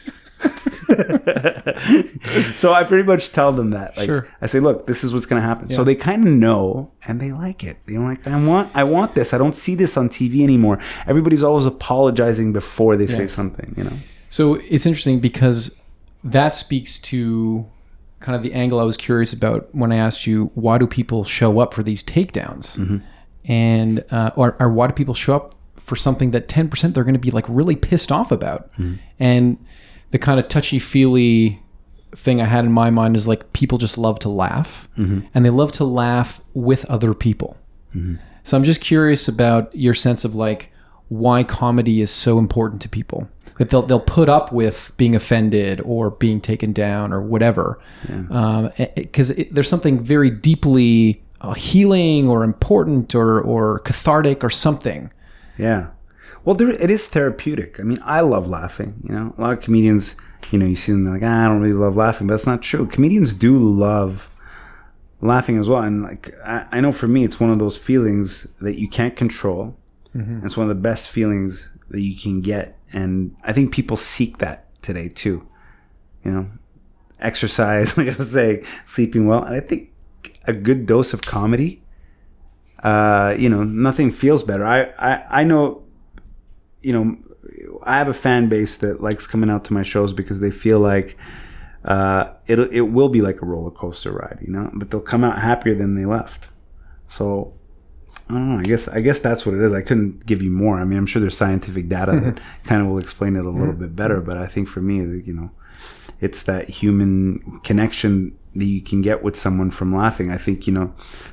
Speaker 2: So I pretty much tell them that. Like,
Speaker 1: sure.
Speaker 2: I say, look, this is what's going to happen.
Speaker 1: Yeah.
Speaker 2: So they kind of know and they like it. They're like, I want, I want this. I don't see this on T V anymore. Everybody's always apologizing before they yeah. say something, you know?
Speaker 1: So it's interesting because that speaks to kind of the angle I was curious about when I asked you, why do people show up for these takedowns? Mm-hmm. And, uh, or, or why do people show up for something that ten percent they're going to be like really pissed off about? Mm-hmm. And the kind of touchy-feely thing I had in my mind is like people just love to laugh, mm-hmm. and they love to laugh with other people. Mm-hmm. So I'm just curious about your sense of like why comedy is so important to people, that they'll they'll put up with being offended or being taken down or whatever, because yeah. um, there's something very deeply uh, healing or important or or cathartic or something.
Speaker 2: Yeah. Well, there, it is therapeutic. I mean, I love laughing. You know, a lot of comedians, you know, you see them like, ah, I don't really love laughing, but that's not true. Comedians do love laughing as well. And like, I, I know for me, it's one of those feelings that you can't control. Mm-hmm. It's one of the best feelings that you can get. And I think people seek that today too. You know, exercise, like I was saying, sleeping well. And I think a good dose of comedy, uh, you know, nothing feels better. I, I, I know... You know, I have a fan base that likes coming out to my shows because they feel like uh, it it will be like a roller coaster ride, you know. But they'll come out happier than they left. So I don't know. I guess I guess that's what it is. I couldn't give you more. I mean, I'm sure there's scientific data that kind of will explain it a little bit better. But I think for me, you know, it's that human connection that you can get with someone from laughing. I think, you know,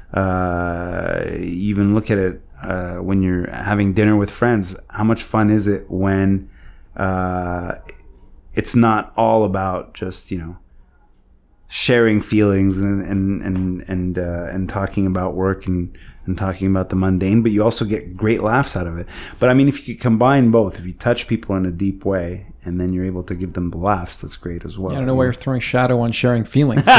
Speaker 2: uh, you even look at it. Uh, when you're having dinner with friends, how much fun is it when uh, it's not all about just, you know, sharing feelings and and and and, uh, and talking about work and, and talking about the mundane, but you also get great laughs out of it. But I mean, if you could combine both, if you touch people in a deep way and then you're able to give them the laughs, that's great as well.
Speaker 1: Yeah, I don't know why you're throwing shadow on sharing feelings.
Speaker 2: But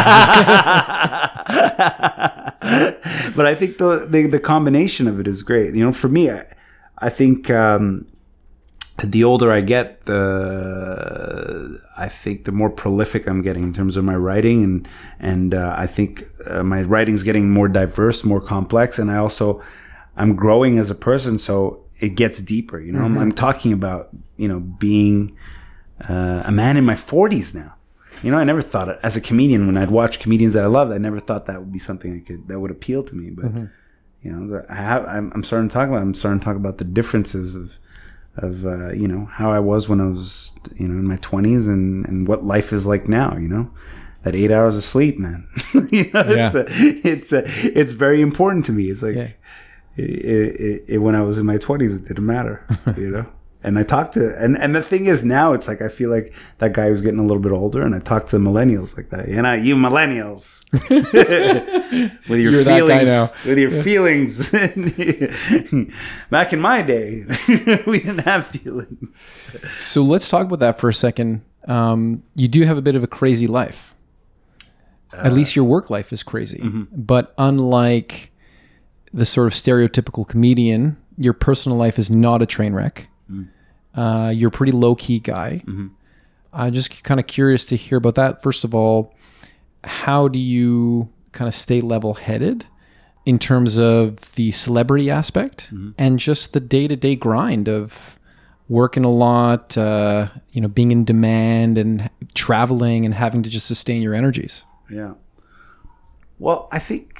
Speaker 2: I think the, the the combination of it is great. You know, for me, I, I think um, the older I get, the I think the more prolific I'm getting in terms of my writing, and and uh, I think uh, my writing's getting more diverse, more complex, and I also I'm growing as a person, so it gets deeper. You know, mm-hmm. I'm, I'm talking about you know being uh, a man in my forties now. You know, I never thought it, as a comedian, when I'd watch comedians that I loved, I never thought that would be something I could that would appeal to me. But mm-hmm. you know, I have I'm, I'm starting to talk about I'm starting to talk about the differences of. of uh, you know how I was when I was you know in my twenties and, and what life is like now. You know, that eight hours of sleep, man. you know,
Speaker 1: yeah.
Speaker 2: it's a, it's a, it's very important to me. It's like
Speaker 1: yeah.
Speaker 2: it, it, it, when I was in my twenties, it didn't matter. You know, and I talked to and and the thing is now it's like I feel like that guy who's getting a little bit older, and I talk to the millennials like that. You know, you millennials. with your
Speaker 1: You're
Speaker 2: feelings,
Speaker 1: that guy now.
Speaker 2: with your
Speaker 1: yeah.
Speaker 2: feelings. Back in my day, we didn't have feelings.
Speaker 1: So let's talk about that for a second. Um, you do have a bit of a crazy life. Uh, At least your work life is crazy. Mm-hmm. But unlike the sort of stereotypical comedian, your personal life is not a train wreck. Mm. Uh, you're a pretty low-key guy. Mm-hmm. I'm just kind of curious to hear about that. First of all, how do you kind of stay level-headed in terms of the celebrity aspect mm-hmm. and just the day-to-day grind of working a lot, uh, you know, being in demand and traveling and having to just sustain your energies?
Speaker 2: Yeah. Well, I think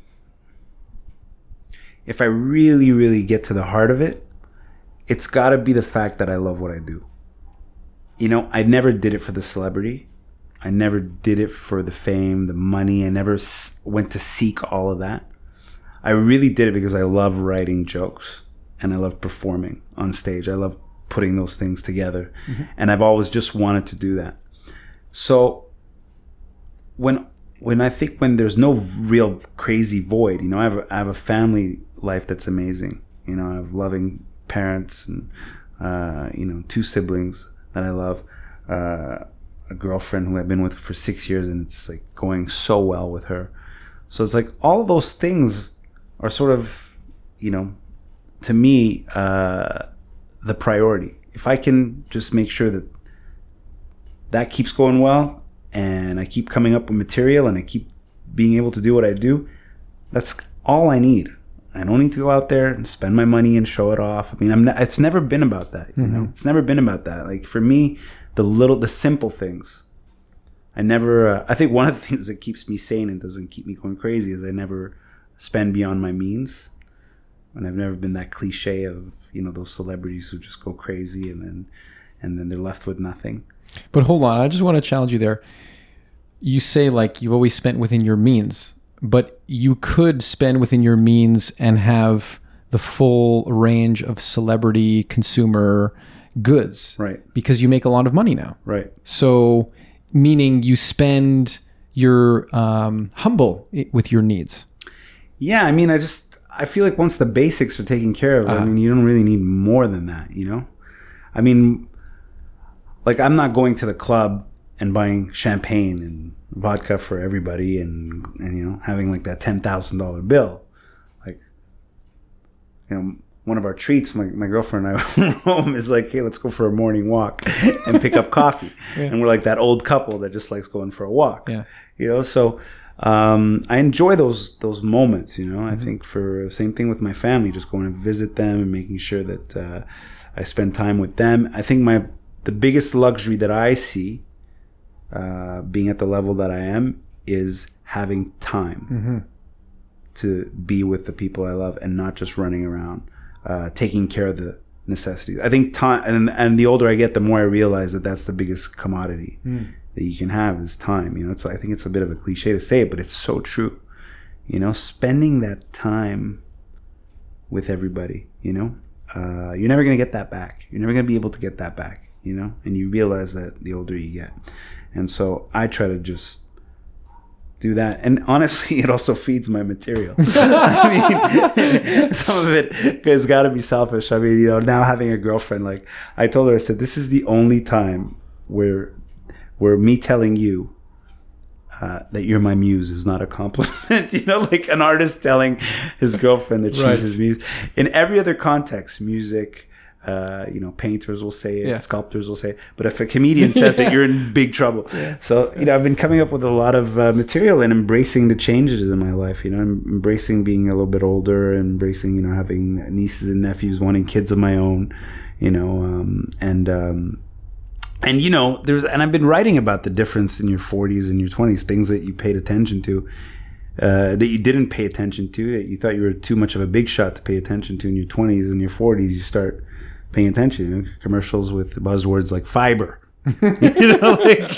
Speaker 2: if I really, really get to the heart of it, it's got to be the fact that I love what I do. You know, I never did it for the celebrity. I never did it for the fame, the money. I never s- went to seek all of that. I really did it because I love writing jokes and I love performing on stage. I love putting those things together. Mm-hmm. And I've always just wanted to do that. So when when I think when there's no real crazy void, you know, I have a, I have a family life that's amazing. You know, I have loving parents and, uh, you know, two siblings that I love. Uh, a girlfriend who I've been with for six years and it's like going so well with her. So it's like all of those things are sort of, you know, to me, uh, the priority. If I can just make sure that that keeps going well and I keep coming up with material and I keep being able to do what I do, that's all I need. I don't need to go out there and spend my money and show it off. I mean, I'm not, it's never been about that. You mm-hmm. know, it's never been about that. Like for me, the little, the simple things. I never. Uh, I think one of the things that keeps me sane and doesn't keep me going crazy is I never spend beyond my means, and I've never been that cliche of you know those celebrities who just go crazy and then and then they're left with nothing.
Speaker 1: But hold on, I just want to challenge you there. You say like you've always spent within your means, but you could spend within your means and have the full range of celebrity consumer goods,
Speaker 2: right?
Speaker 1: Because you make a lot of money now,
Speaker 2: right?
Speaker 1: So, meaning you spend your um, humble with your needs.
Speaker 2: Yeah, I mean, I just I feel like once the basics are taken care of, uh, I mean, you don't really need more than that, you know. I mean, like I'm not going to the club and buying champagne and vodka for everybody, and and you know having like that ten thousand dollar bill, like you know. One of our treats, my, my girlfriend and I were home, is like, hey, let's go for a morning walk and pick up coffee. Yeah. And we're like that old couple that just likes going for a walk.
Speaker 1: Yeah.
Speaker 2: You know, so um, I enjoy those those moments, you know. Mm-hmm. I think for same thing with my family, just going to visit them and making sure that uh, I spend time with them. I think my the biggest luxury that I see uh, being at the level that I am is having time mm-hmm. to be with the people I love and not just running around. Uh, taking care of the necessities. I think time, and and the older I get, the more I realize that that's the biggest commodity mm. that you can have is time. You know, it's I think it's a bit of a cliche to say it, but it's so true. You know, spending that time with everybody. You know, uh, you're never gonna get that back. You're never gonna be able to get that back. You know, and you realize that the older you get, and so I try to just do that. And honestly, it also feeds my material. I mean, some of it has got to be selfish. I mean, you know, now having a girlfriend, like I told her, I said, this is the only time where, where me telling you uh, that you're my muse is not a compliment. You know, like an artist telling his girlfriend that she's
Speaker 1: Right.
Speaker 2: his muse. In every other context, music, Uh, you know, painters will say it,
Speaker 1: Yeah.
Speaker 2: sculptors will say it. But if a comedian says it, you're in big trouble.
Speaker 1: Yeah.
Speaker 2: So, you know, I've been coming up with a lot of uh, material and embracing the changes in my life. You know, I'm embracing being a little bit older, and embracing, you know, having nieces and nephews, wanting kids of my own, you know, um, and, um, and, you know, there's, and I've been writing about the difference in your forties and your twenties, things that you paid attention to. Uh, that you didn't pay attention to, that you thought you were too much of a big shot to pay attention to in your twenties and your forties, you start paying attention. You know, commercials with buzzwords like fiber. you know, like,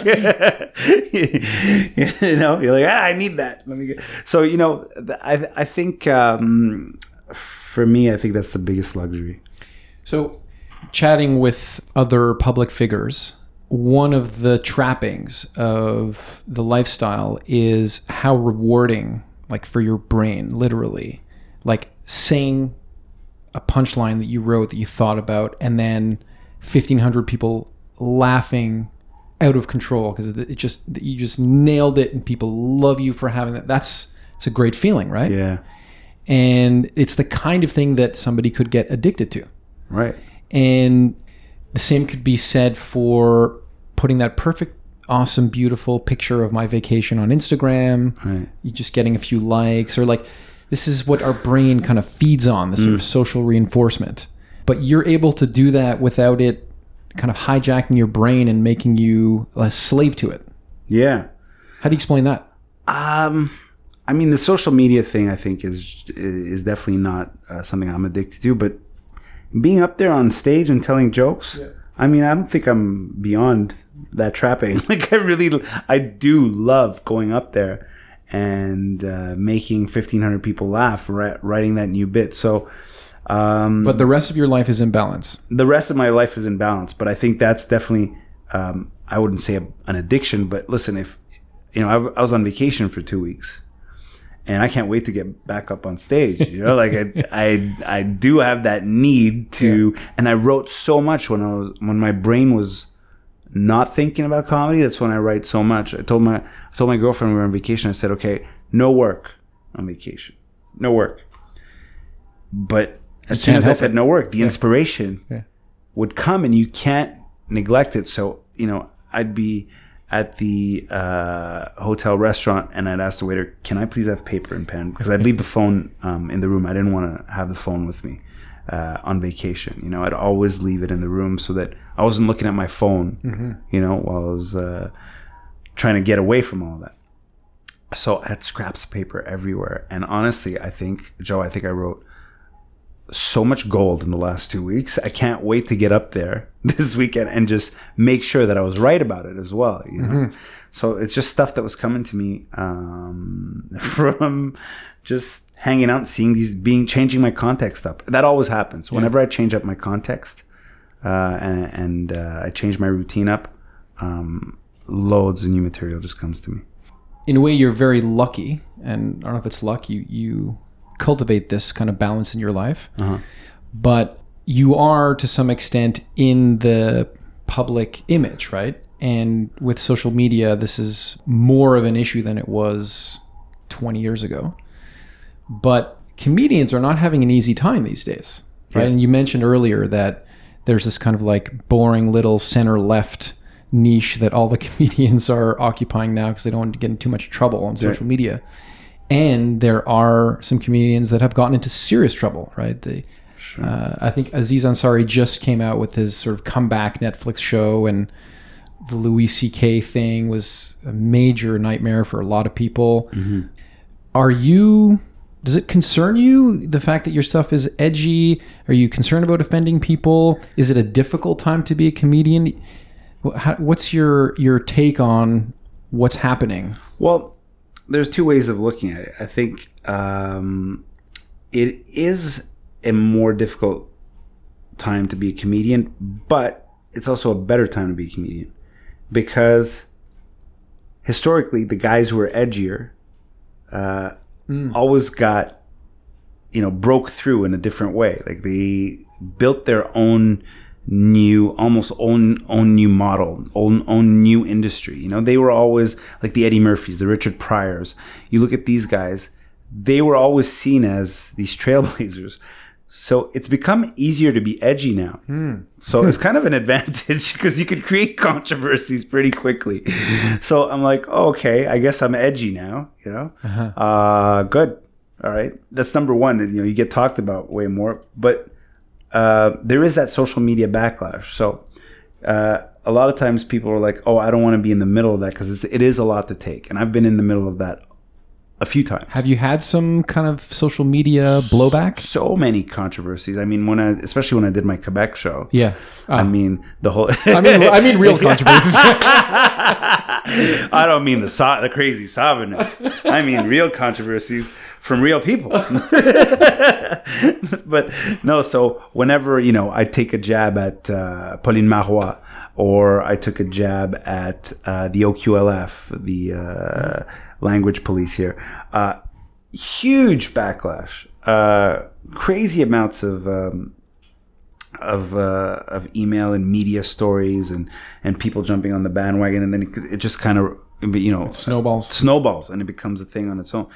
Speaker 2: you know, you're like, ah, I need that. Let me get. So, you know, I I think um, for me, I think that's the biggest luxury.
Speaker 1: So, chatting with other public figures, one of the trappings of the lifestyle is how rewarding, like for your brain, literally, like saying a punchline that you wrote that you thought about, and then fifteen hundred people laughing out of control because it just you just nailed it, and people love you for having that. That's it's a great feeling, right?
Speaker 2: Yeah.
Speaker 1: And it's the kind of thing that somebody could get addicted to.
Speaker 2: Right.
Speaker 1: And the same could be said for putting that perfect, awesome, beautiful picture of my vacation on Instagram.
Speaker 2: Right.
Speaker 1: You just getting a few likes, or like, this is what our brain kind of feeds on, this sort of social reinforcement. But you're able to do that without it kind of hijacking your brain and making you a slave to it.
Speaker 2: Yeah.
Speaker 1: How do you explain that?
Speaker 2: Um, I mean, the social media thing, I think, is is definitely not uh, something I'm addicted to. But being up there on stage and telling jokes, yeah. I mean, I don't think I'm beyond that trapping. Like, I really, I do love going up there and uh, making fifteen hundred people laugh, ri- writing that new bit. So, um,
Speaker 1: but the rest of your life is in balance.
Speaker 2: The rest of my life is in balance. But I think that's definitely, um, I wouldn't say a, an addiction. But listen, if you know, I, I was on vacation for two weeks. And I can't wait to get back up on stage. You know, like I, I, I do have that need to. Yeah. And I wrote so much when I was when my brain was not thinking about comedy. That's when I write so much. I told my I told my girlfriend we were on vacation. I said, okay, no work on vacation, no work. But as soon as I said no work, the yeah. inspiration yeah. would come, and you can't neglect it. So you know, I'd be at the uh, hotel restaurant, and I'd ask the waiter, can I please have paper and pen? Because I'd leave the phone um, in the room. I didn't want to have the phone with me uh, on vacation. You know, I'd always leave it in the room so that I wasn't looking at my phone, mm-hmm. you know, while I was uh, trying to get away from all that. So I had scraps of paper everywhere. And honestly, I think, Joe, I think I wrote so much gold in the last two weeks. I can't wait to get up there this weekend and just make sure that I was right about it as well. You know, mm-hmm. So it's just stuff that was coming to me um, from just hanging out, seeing these, being changing my context up. That always happens. Whenever yeah. I change up my context uh, and, and uh, I change my routine up, um, loads of new material just comes to me.
Speaker 1: In a way, you're very lucky, and I don't know if it's luck. You you. cultivate this kind of balance in your life, uh-huh. but you are to some extent in the public image, right? And with social media, this is more of an issue than it was twenty years ago. But comedians are not having an easy time these days, right? Yeah. And you mentioned earlier that there's this kind of like boring little center left niche that all the comedians are occupying now because they don't want to get in too much trouble on social yeah. media. And there are some comedians that have gotten into serious trouble, right? They, sure. uh, I think Aziz Ansari just came out with his sort of comeback Netflix show, and the Louis C K thing was a major nightmare for a lot of people. Mm-hmm. Are you, does it concern you, the fact that your stuff is edgy? Are you concerned about offending people? Is it a difficult time to be a comedian? How, what's your your take on what's happening?
Speaker 2: Well, there's two ways of looking at it. I think um, it is a more difficult time to be a comedian, but it's also a better time to be a comedian because historically, the guys who were edgier uh, mm. always got, you know, broke through in a different way. Like they built their own new, almost own own new model, own own new industry. You know, they were always like the Eddie Murphys, the Richard Pryors. You look at these guys, they were always seen as these trailblazers. So it's become easier to be edgy now. Mm. So it's kind of an advantage because you could create controversies pretty quickly. So I'm like, oh, okay, I guess I'm edgy now, you know? Uh-huh. Uh, good. All right. That's number one. You know, you get talked about way more. But uh, there is that social media backlash. So uh, a lot of times people are like, oh, I don't want to be in the middle of that because it is a lot to take. And I've been in the middle of that a few times.
Speaker 1: Have you had some kind of social media blowback?
Speaker 2: So many controversies. I mean, when I, especially when I did my Quebec show.
Speaker 1: Yeah. Uh,
Speaker 2: I mean, the whole.
Speaker 1: I mean, I mean, real controversies.
Speaker 2: I don't mean the so- the crazy Savinists. I mean real controversies from real people. But no, so whenever, you know, I take a jab at uh, Pauline Marois, or I took a jab at uh, the O Q L F, the uh, language police here. Uh, huge backlash. Uh, crazy amounts of um, of uh, of email and media stories, and, and people jumping on the bandwagon, and then it, it just kind of, you know,
Speaker 1: it snowballs,
Speaker 2: snowballs, and it becomes a thing on its own.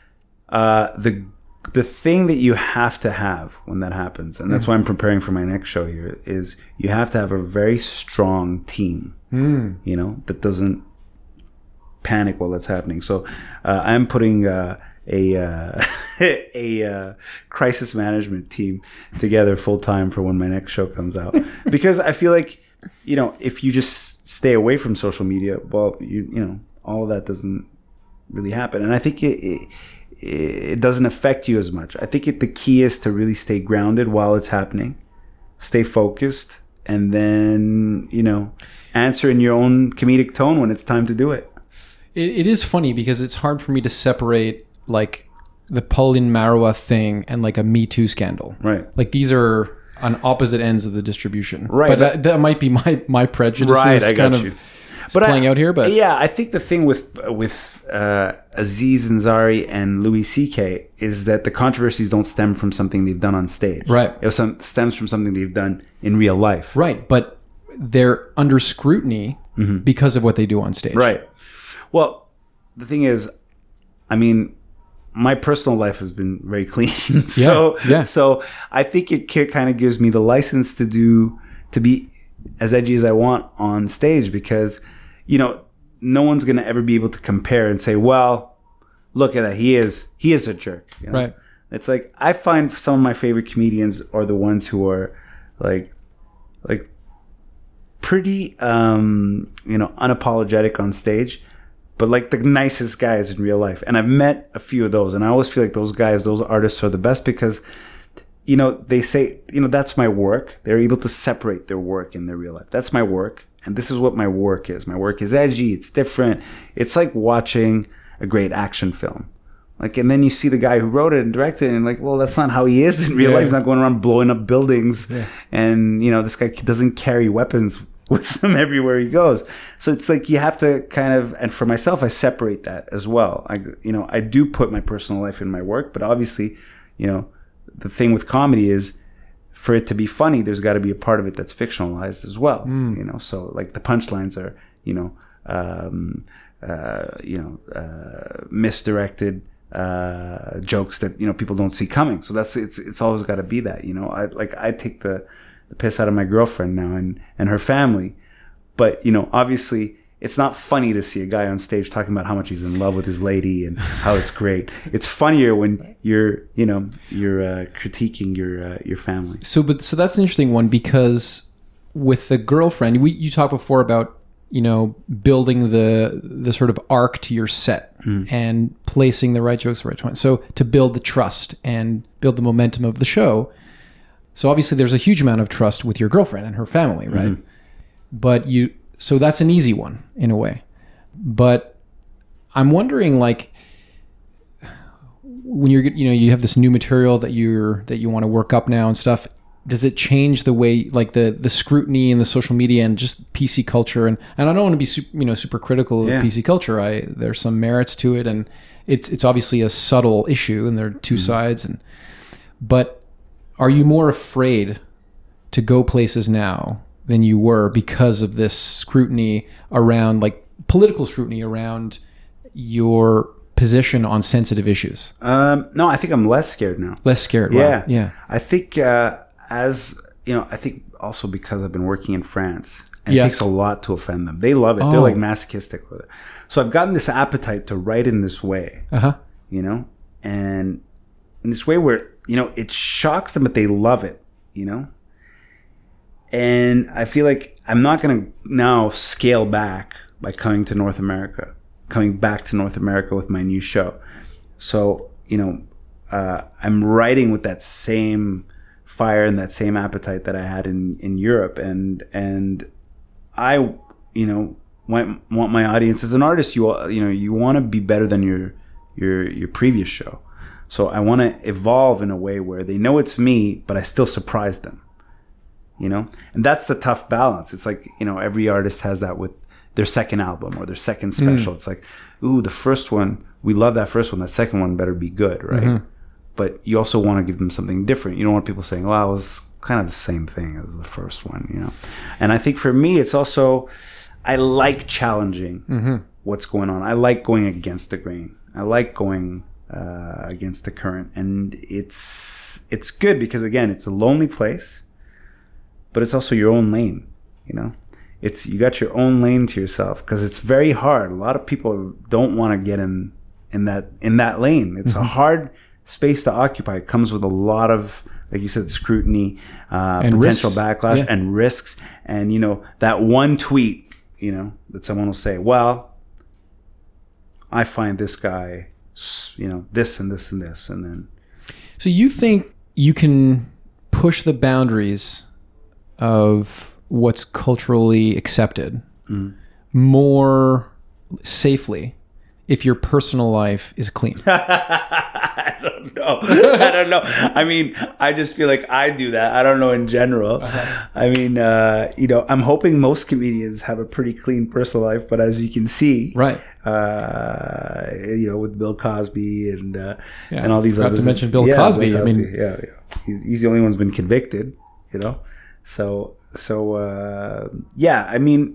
Speaker 2: Uh, the the thing that you have to have when that happens, and that's mm. why I'm preparing for my next show here, is you have to have a very strong team, mm. you know, that doesn't panic while that's happening. So uh, I'm putting uh, a uh, a uh, crisis management team together full time for when my next show comes out, because I feel like, you know, if you just stay away from social media, well, you you know, all of that doesn't really happen, and I think it. it it doesn't affect you as much. I think it, the key is to really stay grounded while it's happening, stay focused, and then, you know, answer in your own comedic tone when it's time to do it.
Speaker 1: It, it is funny because it's hard for me to separate like the Pauline Marois thing and like a Me Too scandal.
Speaker 2: Right.
Speaker 1: Like these are on opposite ends of the distribution.
Speaker 2: Right.
Speaker 1: But that, that might be my, my prejudices
Speaker 2: right, I got
Speaker 1: kind
Speaker 2: you.
Speaker 1: of but playing
Speaker 2: I,
Speaker 1: out here. But
Speaker 2: yeah, I think the thing with with uh, Aziz Ansari and Louis C K is that the controversies don't stem from something they've done on stage.
Speaker 1: Right.
Speaker 2: It some, stems from something they've done in real life.
Speaker 1: Right. But they're under scrutiny mm-hmm. because of what they do on stage.
Speaker 2: Right. Well, the thing is, I mean, my personal life has been very clean. so,
Speaker 1: yeah, yeah.
Speaker 2: so I think it kind of gives me the license to do, to be as edgy as I want on stage, because, you know, no one's going to ever be able to compare and say, well, look at that. He is, he is a jerk. You know?
Speaker 1: Right.
Speaker 2: It's like, I find some of my favorite comedians are the ones who are like, like pretty, um, you know, unapologetic on stage, but like the nicest guys in real life. And I've met a few of those, and I always feel like those guys, those artists are the best because, you know, they say, you know, that's my work. They're able to separate their work and their real life. That's my work. And this is what my work is. My work is edgy. It's different. It's like watching a great action film. Like, and then you see the guy who wrote it and directed it, and like, well, that's not how he is in real yeah. life. He's not going around blowing up buildings. Yeah. And, you know, this guy doesn't carry weapons with him everywhere he goes. So it's like you have to kind of, and for myself, I separate that as well. I, you know, I do put my personal life in my work, but obviously, you know, the thing with comedy is, for it to be funny, there's got to be a part of it that's fictionalized as well. Mm. You know, so like the punchlines are, you know, um, uh, you know, uh, misdirected uh, jokes that, you know, people don't see coming. So that's it's it's always got to be that. You know, I like I take the, the piss out of my girlfriend now and and her family, but you know, obviously, it's not funny to see a guy on stage talking about how much he's in love with his lady and how it's great. It's funnier when you're, you know, you're uh, critiquing your uh, your family.
Speaker 1: So, but so that's an interesting one, because with the girlfriend, we you talked before about, you know, building the the sort of arc to your set mm. and placing the right jokes at the right time. So to build the trust and build the momentum of the show. So obviously, there's a huge amount of trust with your girlfriend and her family, right? Mm-hmm. But you. So that's an easy one in a way. But I'm wondering, like, when you're, you know, you have this new material that you're, that you want to work up now and stuff, does it change the way, like the the scrutiny and the social media and just P C culture? And, and I don't want to be super, you know super critical of
Speaker 2: Yeah.
Speaker 1: P C culture. I there's some merits to it, and it's it's obviously a subtle issue, and there are two
Speaker 2: Mm-hmm.
Speaker 1: sides. And but are you more afraid to go places now than you were because of this scrutiny around, like political scrutiny around your position on sensitive issues?
Speaker 2: Um, no, I think I'm less scared now.
Speaker 1: Less scared. Wow.
Speaker 2: Yeah,
Speaker 1: Yeah.
Speaker 2: I think uh, as you know, I think also because I've been working in France, and
Speaker 1: Yes.
Speaker 2: it takes a lot to offend them. They love it. They're
Speaker 1: Oh.
Speaker 2: like masochistic with it. So I've gotten this appetite to write in this way,
Speaker 1: Uh huh.
Speaker 2: you know, and in this way where you know it shocks them, but they love it, you know. And I feel like I'm not going to now scale back by coming to North America, coming back to North America with my new show. So, you know, uh, I'm writing with that same fire and that same appetite that I had in, in Europe. And, and I, you know, want, want my audience as an artist, you, you know, you want to be better than your, your, your previous show. So I want to evolve in a way where they know it's me, but I still surprise them. You know, and that's the tough balance. It's like, you know, every artist has that with their second album or their second special. Mm. It's like, ooh, the first one, we love that first one. That second one better be good, right? Mm-hmm. But you also want to give them something different. You don't want people saying, well, it was kind of the same thing as the first one, you know? And I think for me, it's also, I like challenging mm-hmm. what's going on. I like going against the grain. I like going uh, against the current. And it's it's good because, again, it's a lonely place. But it's also your own lane, you know. It's you got your own lane to yourself because it's very hard. A lot of people don't want to get in in that in that lane. It's mm-hmm. a hard space to occupy. It comes with a lot of, like you said, scrutiny, uh,
Speaker 1: and
Speaker 2: potential
Speaker 1: risks.
Speaker 2: backlash,
Speaker 1: yeah.
Speaker 2: and risks. And you know that one tweet, you know, that someone will say, "Well, I find this guy, you know, this and this and this," and then.
Speaker 1: So you think you can push the boundaries of what's culturally accepted mm. more safely if your personal life is clean?
Speaker 2: I don't know. I don't know. I mean, I just feel like I do that. I don't know in general. Uh-huh. I mean, uh, you know, I'm hoping most comedians have a pretty clean personal life, but as you can see,
Speaker 1: right?
Speaker 2: Uh, you know, with Bill Cosby and uh,
Speaker 1: yeah,
Speaker 2: and all these others.
Speaker 1: Not to mention Bill
Speaker 2: yeah,
Speaker 1: Cosby.
Speaker 2: Bill Cosby.
Speaker 1: I mean,
Speaker 2: yeah, yeah. He's, he's the only one who's been convicted. You know. So, so, uh, yeah, I mean,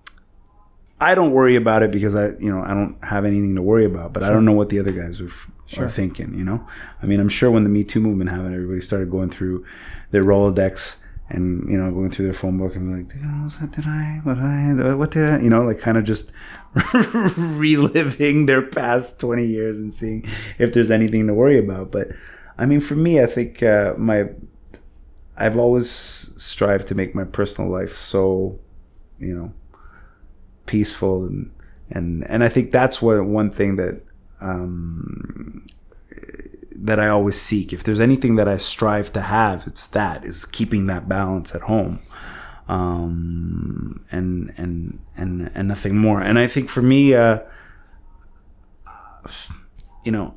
Speaker 2: I don't worry about it because I, you know, I don't have anything to worry about, but sure. I don't know what the other guys are, sure. are thinking, you know? I mean, I'm sure when the Me Too movement happened, everybody started going through their Rolodex and, you know, going through their phone book and like, did I, did I, what did I, what did I, you know, like kind of just reliving their past twenty years and seeing if there's anything to worry about. But I mean, for me, I think, uh, my, I've always strived to make my personal life so, you know, peaceful and and and I think that's what one thing that um, that I always seek. If there's anything that I strive to have, it's that is keeping that balance at home, um, and and and and nothing more. And I think for me, uh, you know,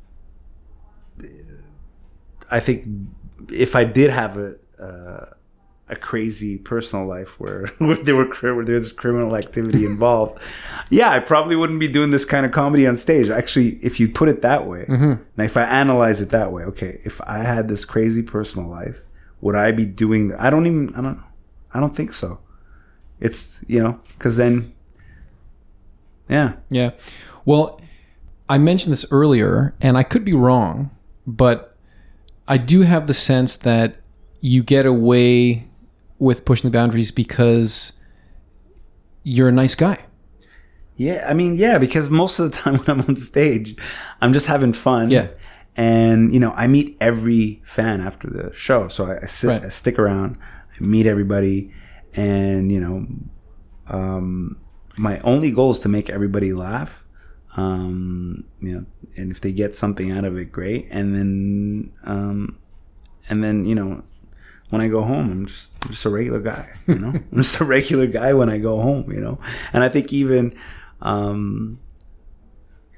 Speaker 2: I think. If I did have a uh, a crazy personal life where, where there were where there was criminal activity involved, yeah, I probably wouldn't be doing this kind of comedy on stage. Actually, if you put it that way, mm-hmm. and if I analyze it that way, okay, if I had this crazy personal life, would I be doing? I don't even. I don't. I don't think so. It's you know because then, yeah,
Speaker 1: yeah. Well, I mentioned this earlier, and I could be wrong, but. I do have the sense that you get away with pushing the boundaries because you're a nice guy.
Speaker 2: Yeah, I mean, yeah, because most of the time when I'm on stage, I'm just having fun.
Speaker 1: Yeah.
Speaker 2: And, you know, I meet every fan after the show. So I, I, sit,
Speaker 1: right.
Speaker 2: I stick around, I meet everybody. And, you know, um, my only goal is to make everybody laugh. Um, you know, and if they get something out of it, great. And then, um, and then, you know, when I go home, I'm just, I'm just a regular guy, you know, I'm just a regular guy when I go home, you know, and I think even, um,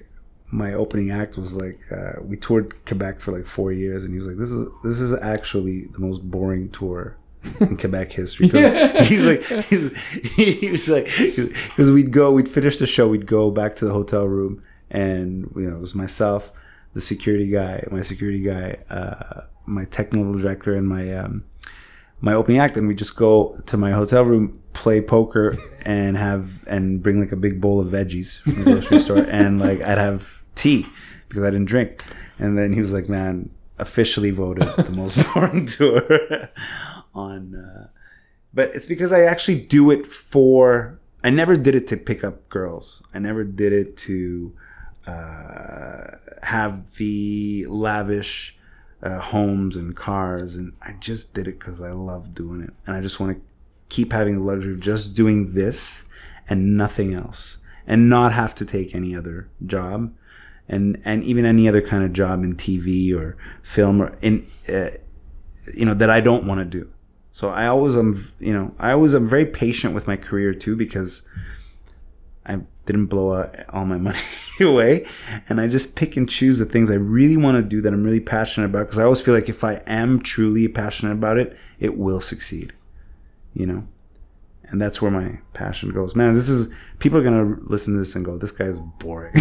Speaker 2: my opening act was like uh, we toured Quebec for like four years, and he was like, "This is this is actually the most boring tour in Quebec history." Yeah. He's like, he's, he was like, because we'd go, we'd finish the show, we'd go back to the hotel room, and you know, it was myself, the security guy, my security guy, uh, my technical director, and my um, my opening act, and we just go to my hotel room, play poker, and have and bring like a big bowl of veggies from the grocery store, and like I'd have tea because I didn't drink. And then he was like, "Man, officially voted the most boring tour." on, uh, but it's because I actually do it for. I never did it to pick up girls. I never did it to uh, have the lavish uh, homes and cars, and I just did it because I love doing it, and I just want to keep having the luxury of just doing this and nothing else, and not have to take any other job, and and even any other kind of job in T V or film or in uh, you know that I don't want to do. So I always am, you know, I always am very patient with my career too, because I didn't blow all my money away, and I just pick and choose the things I really want to do that I'm really passionate about, because I always feel like if I am truly passionate about it, it will succeed, you know. And that's where my passion goes. Man, this is, people are gonna listen to this and go, "This guy is boring."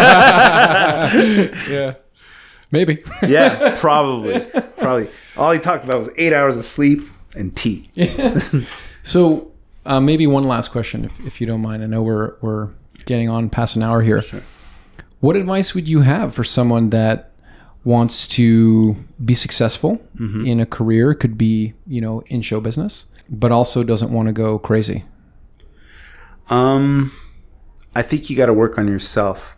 Speaker 1: Yeah, maybe.
Speaker 2: Yeah, probably, probably. All he talked about was eight hours of sleep and tea.
Speaker 1: Yeah. So uh, maybe one last question, if, if you don't mind. I know we're we're getting on past an hour here.
Speaker 2: Sure.
Speaker 1: What advice would you have for someone that wants to be successful mm-hmm. in a career? It could be, you know, in show business, but also doesn't want to go crazy.
Speaker 2: Um, I think you got to work on yourself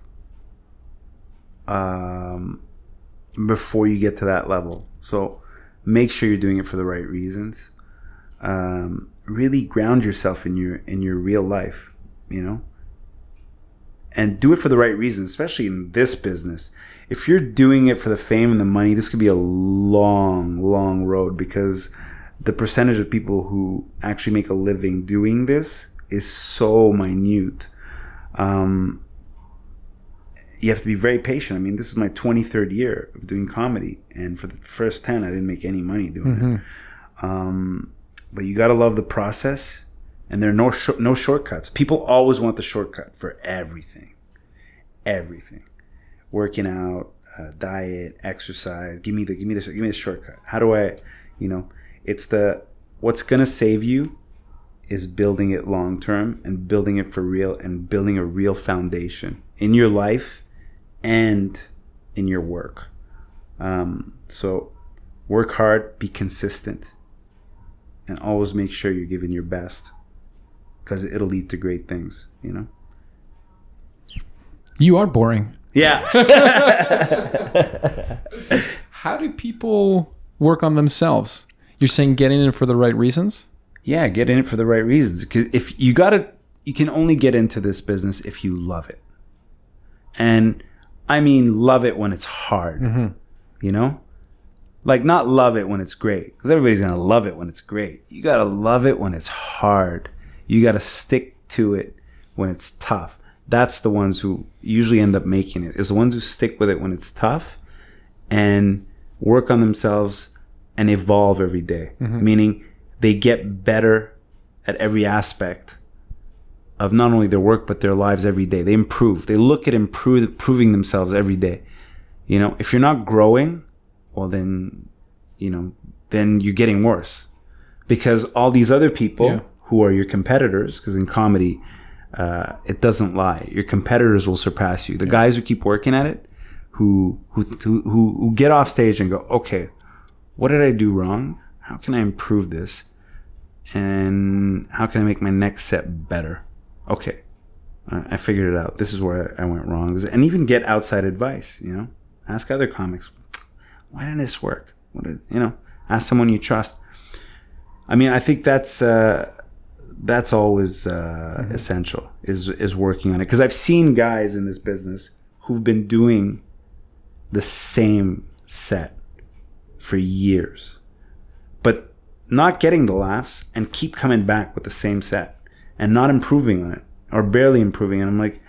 Speaker 2: um, before you get to that level. So make sure you're doing it for the right reasons. Um, really ground yourself in your in your real life, you know, and do it for the right reasons, especially in this business. If you're doing it for the fame and the money, this could be a long, long road, because the percentage of people who actually make a living doing this is so minute. Um, you have to be very patient. I mean, this is my twenty-third year of doing comedy, and for the first ten, I didn't make any money doing mm-hmm. it. Um, but you got to love the process, and there are no sh- no shortcuts. People always want the shortcut for everything, everything. Working out, uh, diet, exercise. Give me the give me the give me the shortcut. How do I, you know? It's the what's gonna save you is building it long term, and building it for real, and building a real foundation in your life and in your work. Um, so work hard, be consistent, and always make sure you're giving your best, because it'll lead to great things, you know?
Speaker 1: You are boring.
Speaker 2: Yeah.
Speaker 1: How do people work on themselves? You're saying get in it for the right reasons?
Speaker 2: Yeah, get in it for the right reasons. 'Cause if you gotta, you can only get into this business if you love it. And I mean, love it when it's hard, mm-hmm. you know? Like, not love it when it's great, because everybody's going to love it when it's great. You got to love it when it's hard. You got to stick to it when it's tough. That's the ones who usually end up making it, is the ones who stick with it when it's tough and work on themselves and evolve every day. Mm-hmm. Meaning they get better at every aspect of not only their work, but their lives every day. They improve. They look at improve, improving themselves every day. You know, if you're not growing, well then, you know, then you're getting worse. Because all these other people yeah. who are your competitors, because in comedy, uh, it doesn't lie. Your competitors will surpass you. The yeah. guys who keep working at it, who, who, who, who get off stage and go, okay, what did I do wrong? How can I improve this? And how can I make my next set better? Okay, I figured it out. This is where I went wrong. And even get outside advice, you know? Ask other comics, why didn't this work? What did, you know, ask someone you trust. I mean, I think that's uh, that's always uh, mm-hmm. essential, is is working on it. Because I've seen guys in this business who've been doing the same set for years, but not getting the laughs, and keep coming back with the same set and not improving on it, or barely improving. And I'm like,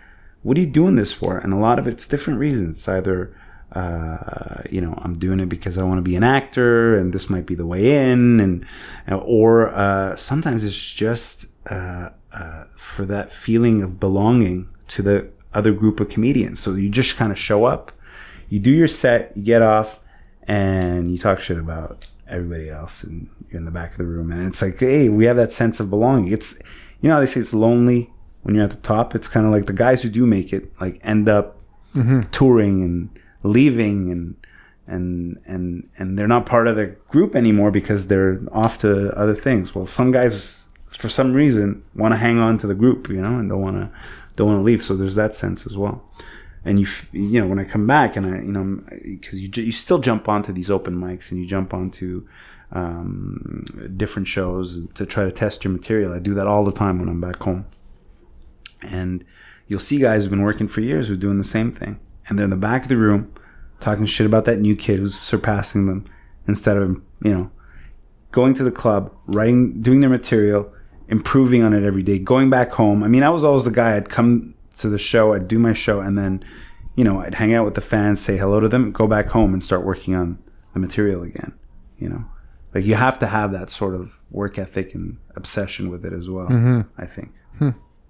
Speaker 2: what are you doing this for? And a lot of it's different reasons. It's either, uh, you know, I'm doing it because I want to be an actor and this might be the way in. And, or uh, sometimes it's just uh, uh, for that feeling of belonging to the other group of comedians. So you just kind of show up, you do your set, you get off, and you talk shit about everybody else, and you're in the back of the room. And it's like, hey, we have that sense of belonging. It's, you know how they say it's lonely when you're at the top? It's kind of like the guys who do make it, like, end up mm-hmm. touring and leaving, and and and and they're not part of the group anymore because they're off to other things. Well, some guys, for some reason, want to hang on to the group, you know, and don't want to don't want to leave. So there's that sense as well. And you, you know, when I come back, and I, you know, because you you still jump onto these open mics, and you jump onto um, different shows to try to test your material. I do that all the time when I'm back home. And you'll see guys who've been working for years who are doing the same thing, and they're in the back of the room talking shit about that new kid who's surpassing them, instead of, you know, going to the club, writing, doing their material, improving on it every day, going back home. I mean, I was always the guy. I'd come to the show, I'd do my show, and then, you know, I'd hang out with the fans, say hello to them, go back home and start working on the material again. You know, like, you have to have that sort of work ethic and obsession with it as well, mm-hmm. I think.
Speaker 1: Hmm.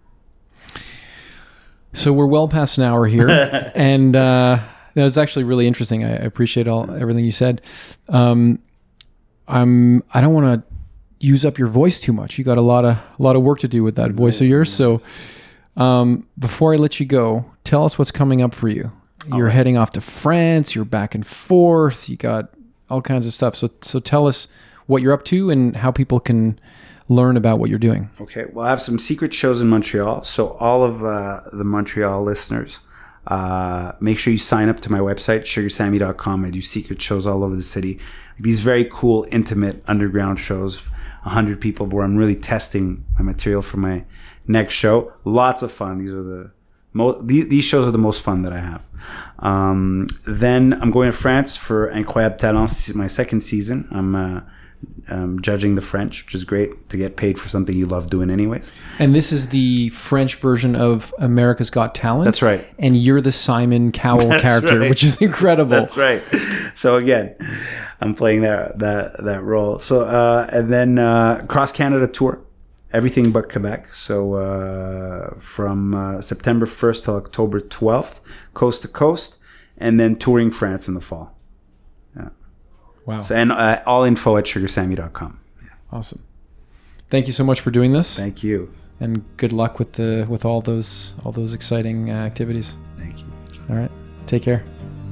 Speaker 1: So we're well past an hour here, and uh, that was actually really interesting. I appreciate all everything you said. Um, I'm I don't want to use up your voice too much. You got a lot of a lot of work to do with that voice of yours. So um, before I let you go, tell us what's coming up for you. You're right. Heading off to France. You're back and forth. You got all kinds of stuff. So so tell us what you're up to and how people can learn about what you're doing.
Speaker 2: Okay. Well, I have some secret shows in Montreal. So all of uh, the Montreal listeners, uh, make sure you sign up to my website, sugar sammy dot com. I do secret shows all over the city. These very cool, intimate, underground shows, one hundred people, where I'm really testing my material for my next show. Lots of fun. These are the mo- these, these shows are the most fun that I have. Um, then I'm going to France for Incroyable Talent, my second season. I'm uh, Um, judging the French, which is great to get paid for something you love doing anyways.
Speaker 1: And this is the French version of America's Got Talent.
Speaker 2: That's right.
Speaker 1: And you're the Simon Cowell That's character,
Speaker 2: right.
Speaker 1: which is incredible.
Speaker 2: That's right. So again, I'm playing that that that role. So uh, and then uh, cross Canada tour, everything but Quebec. So uh, from uh, September first till October twelfth, coast to coast, and then touring France in the fall.
Speaker 1: Wow.
Speaker 2: So, and uh, all info at sugar sammy dot com.
Speaker 1: Yeah. Awesome. Thank you so much for doing this.
Speaker 2: Thank you.
Speaker 1: And good luck with the with all those all those exciting uh, activities.
Speaker 2: Thank you.
Speaker 1: All right. Take care.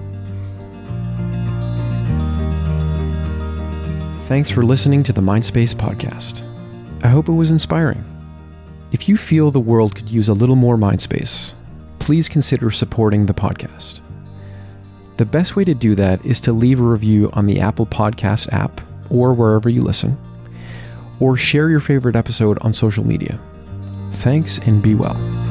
Speaker 1: Thanks for listening to the Mindspace podcast. I hope it was inspiring. If you feel the world could use a little more Mindspace, please consider supporting the podcast. The best way to do that is to leave a review on the Apple Podcast app or wherever you listen, or share your favorite episode on social media. Thanks, and be well.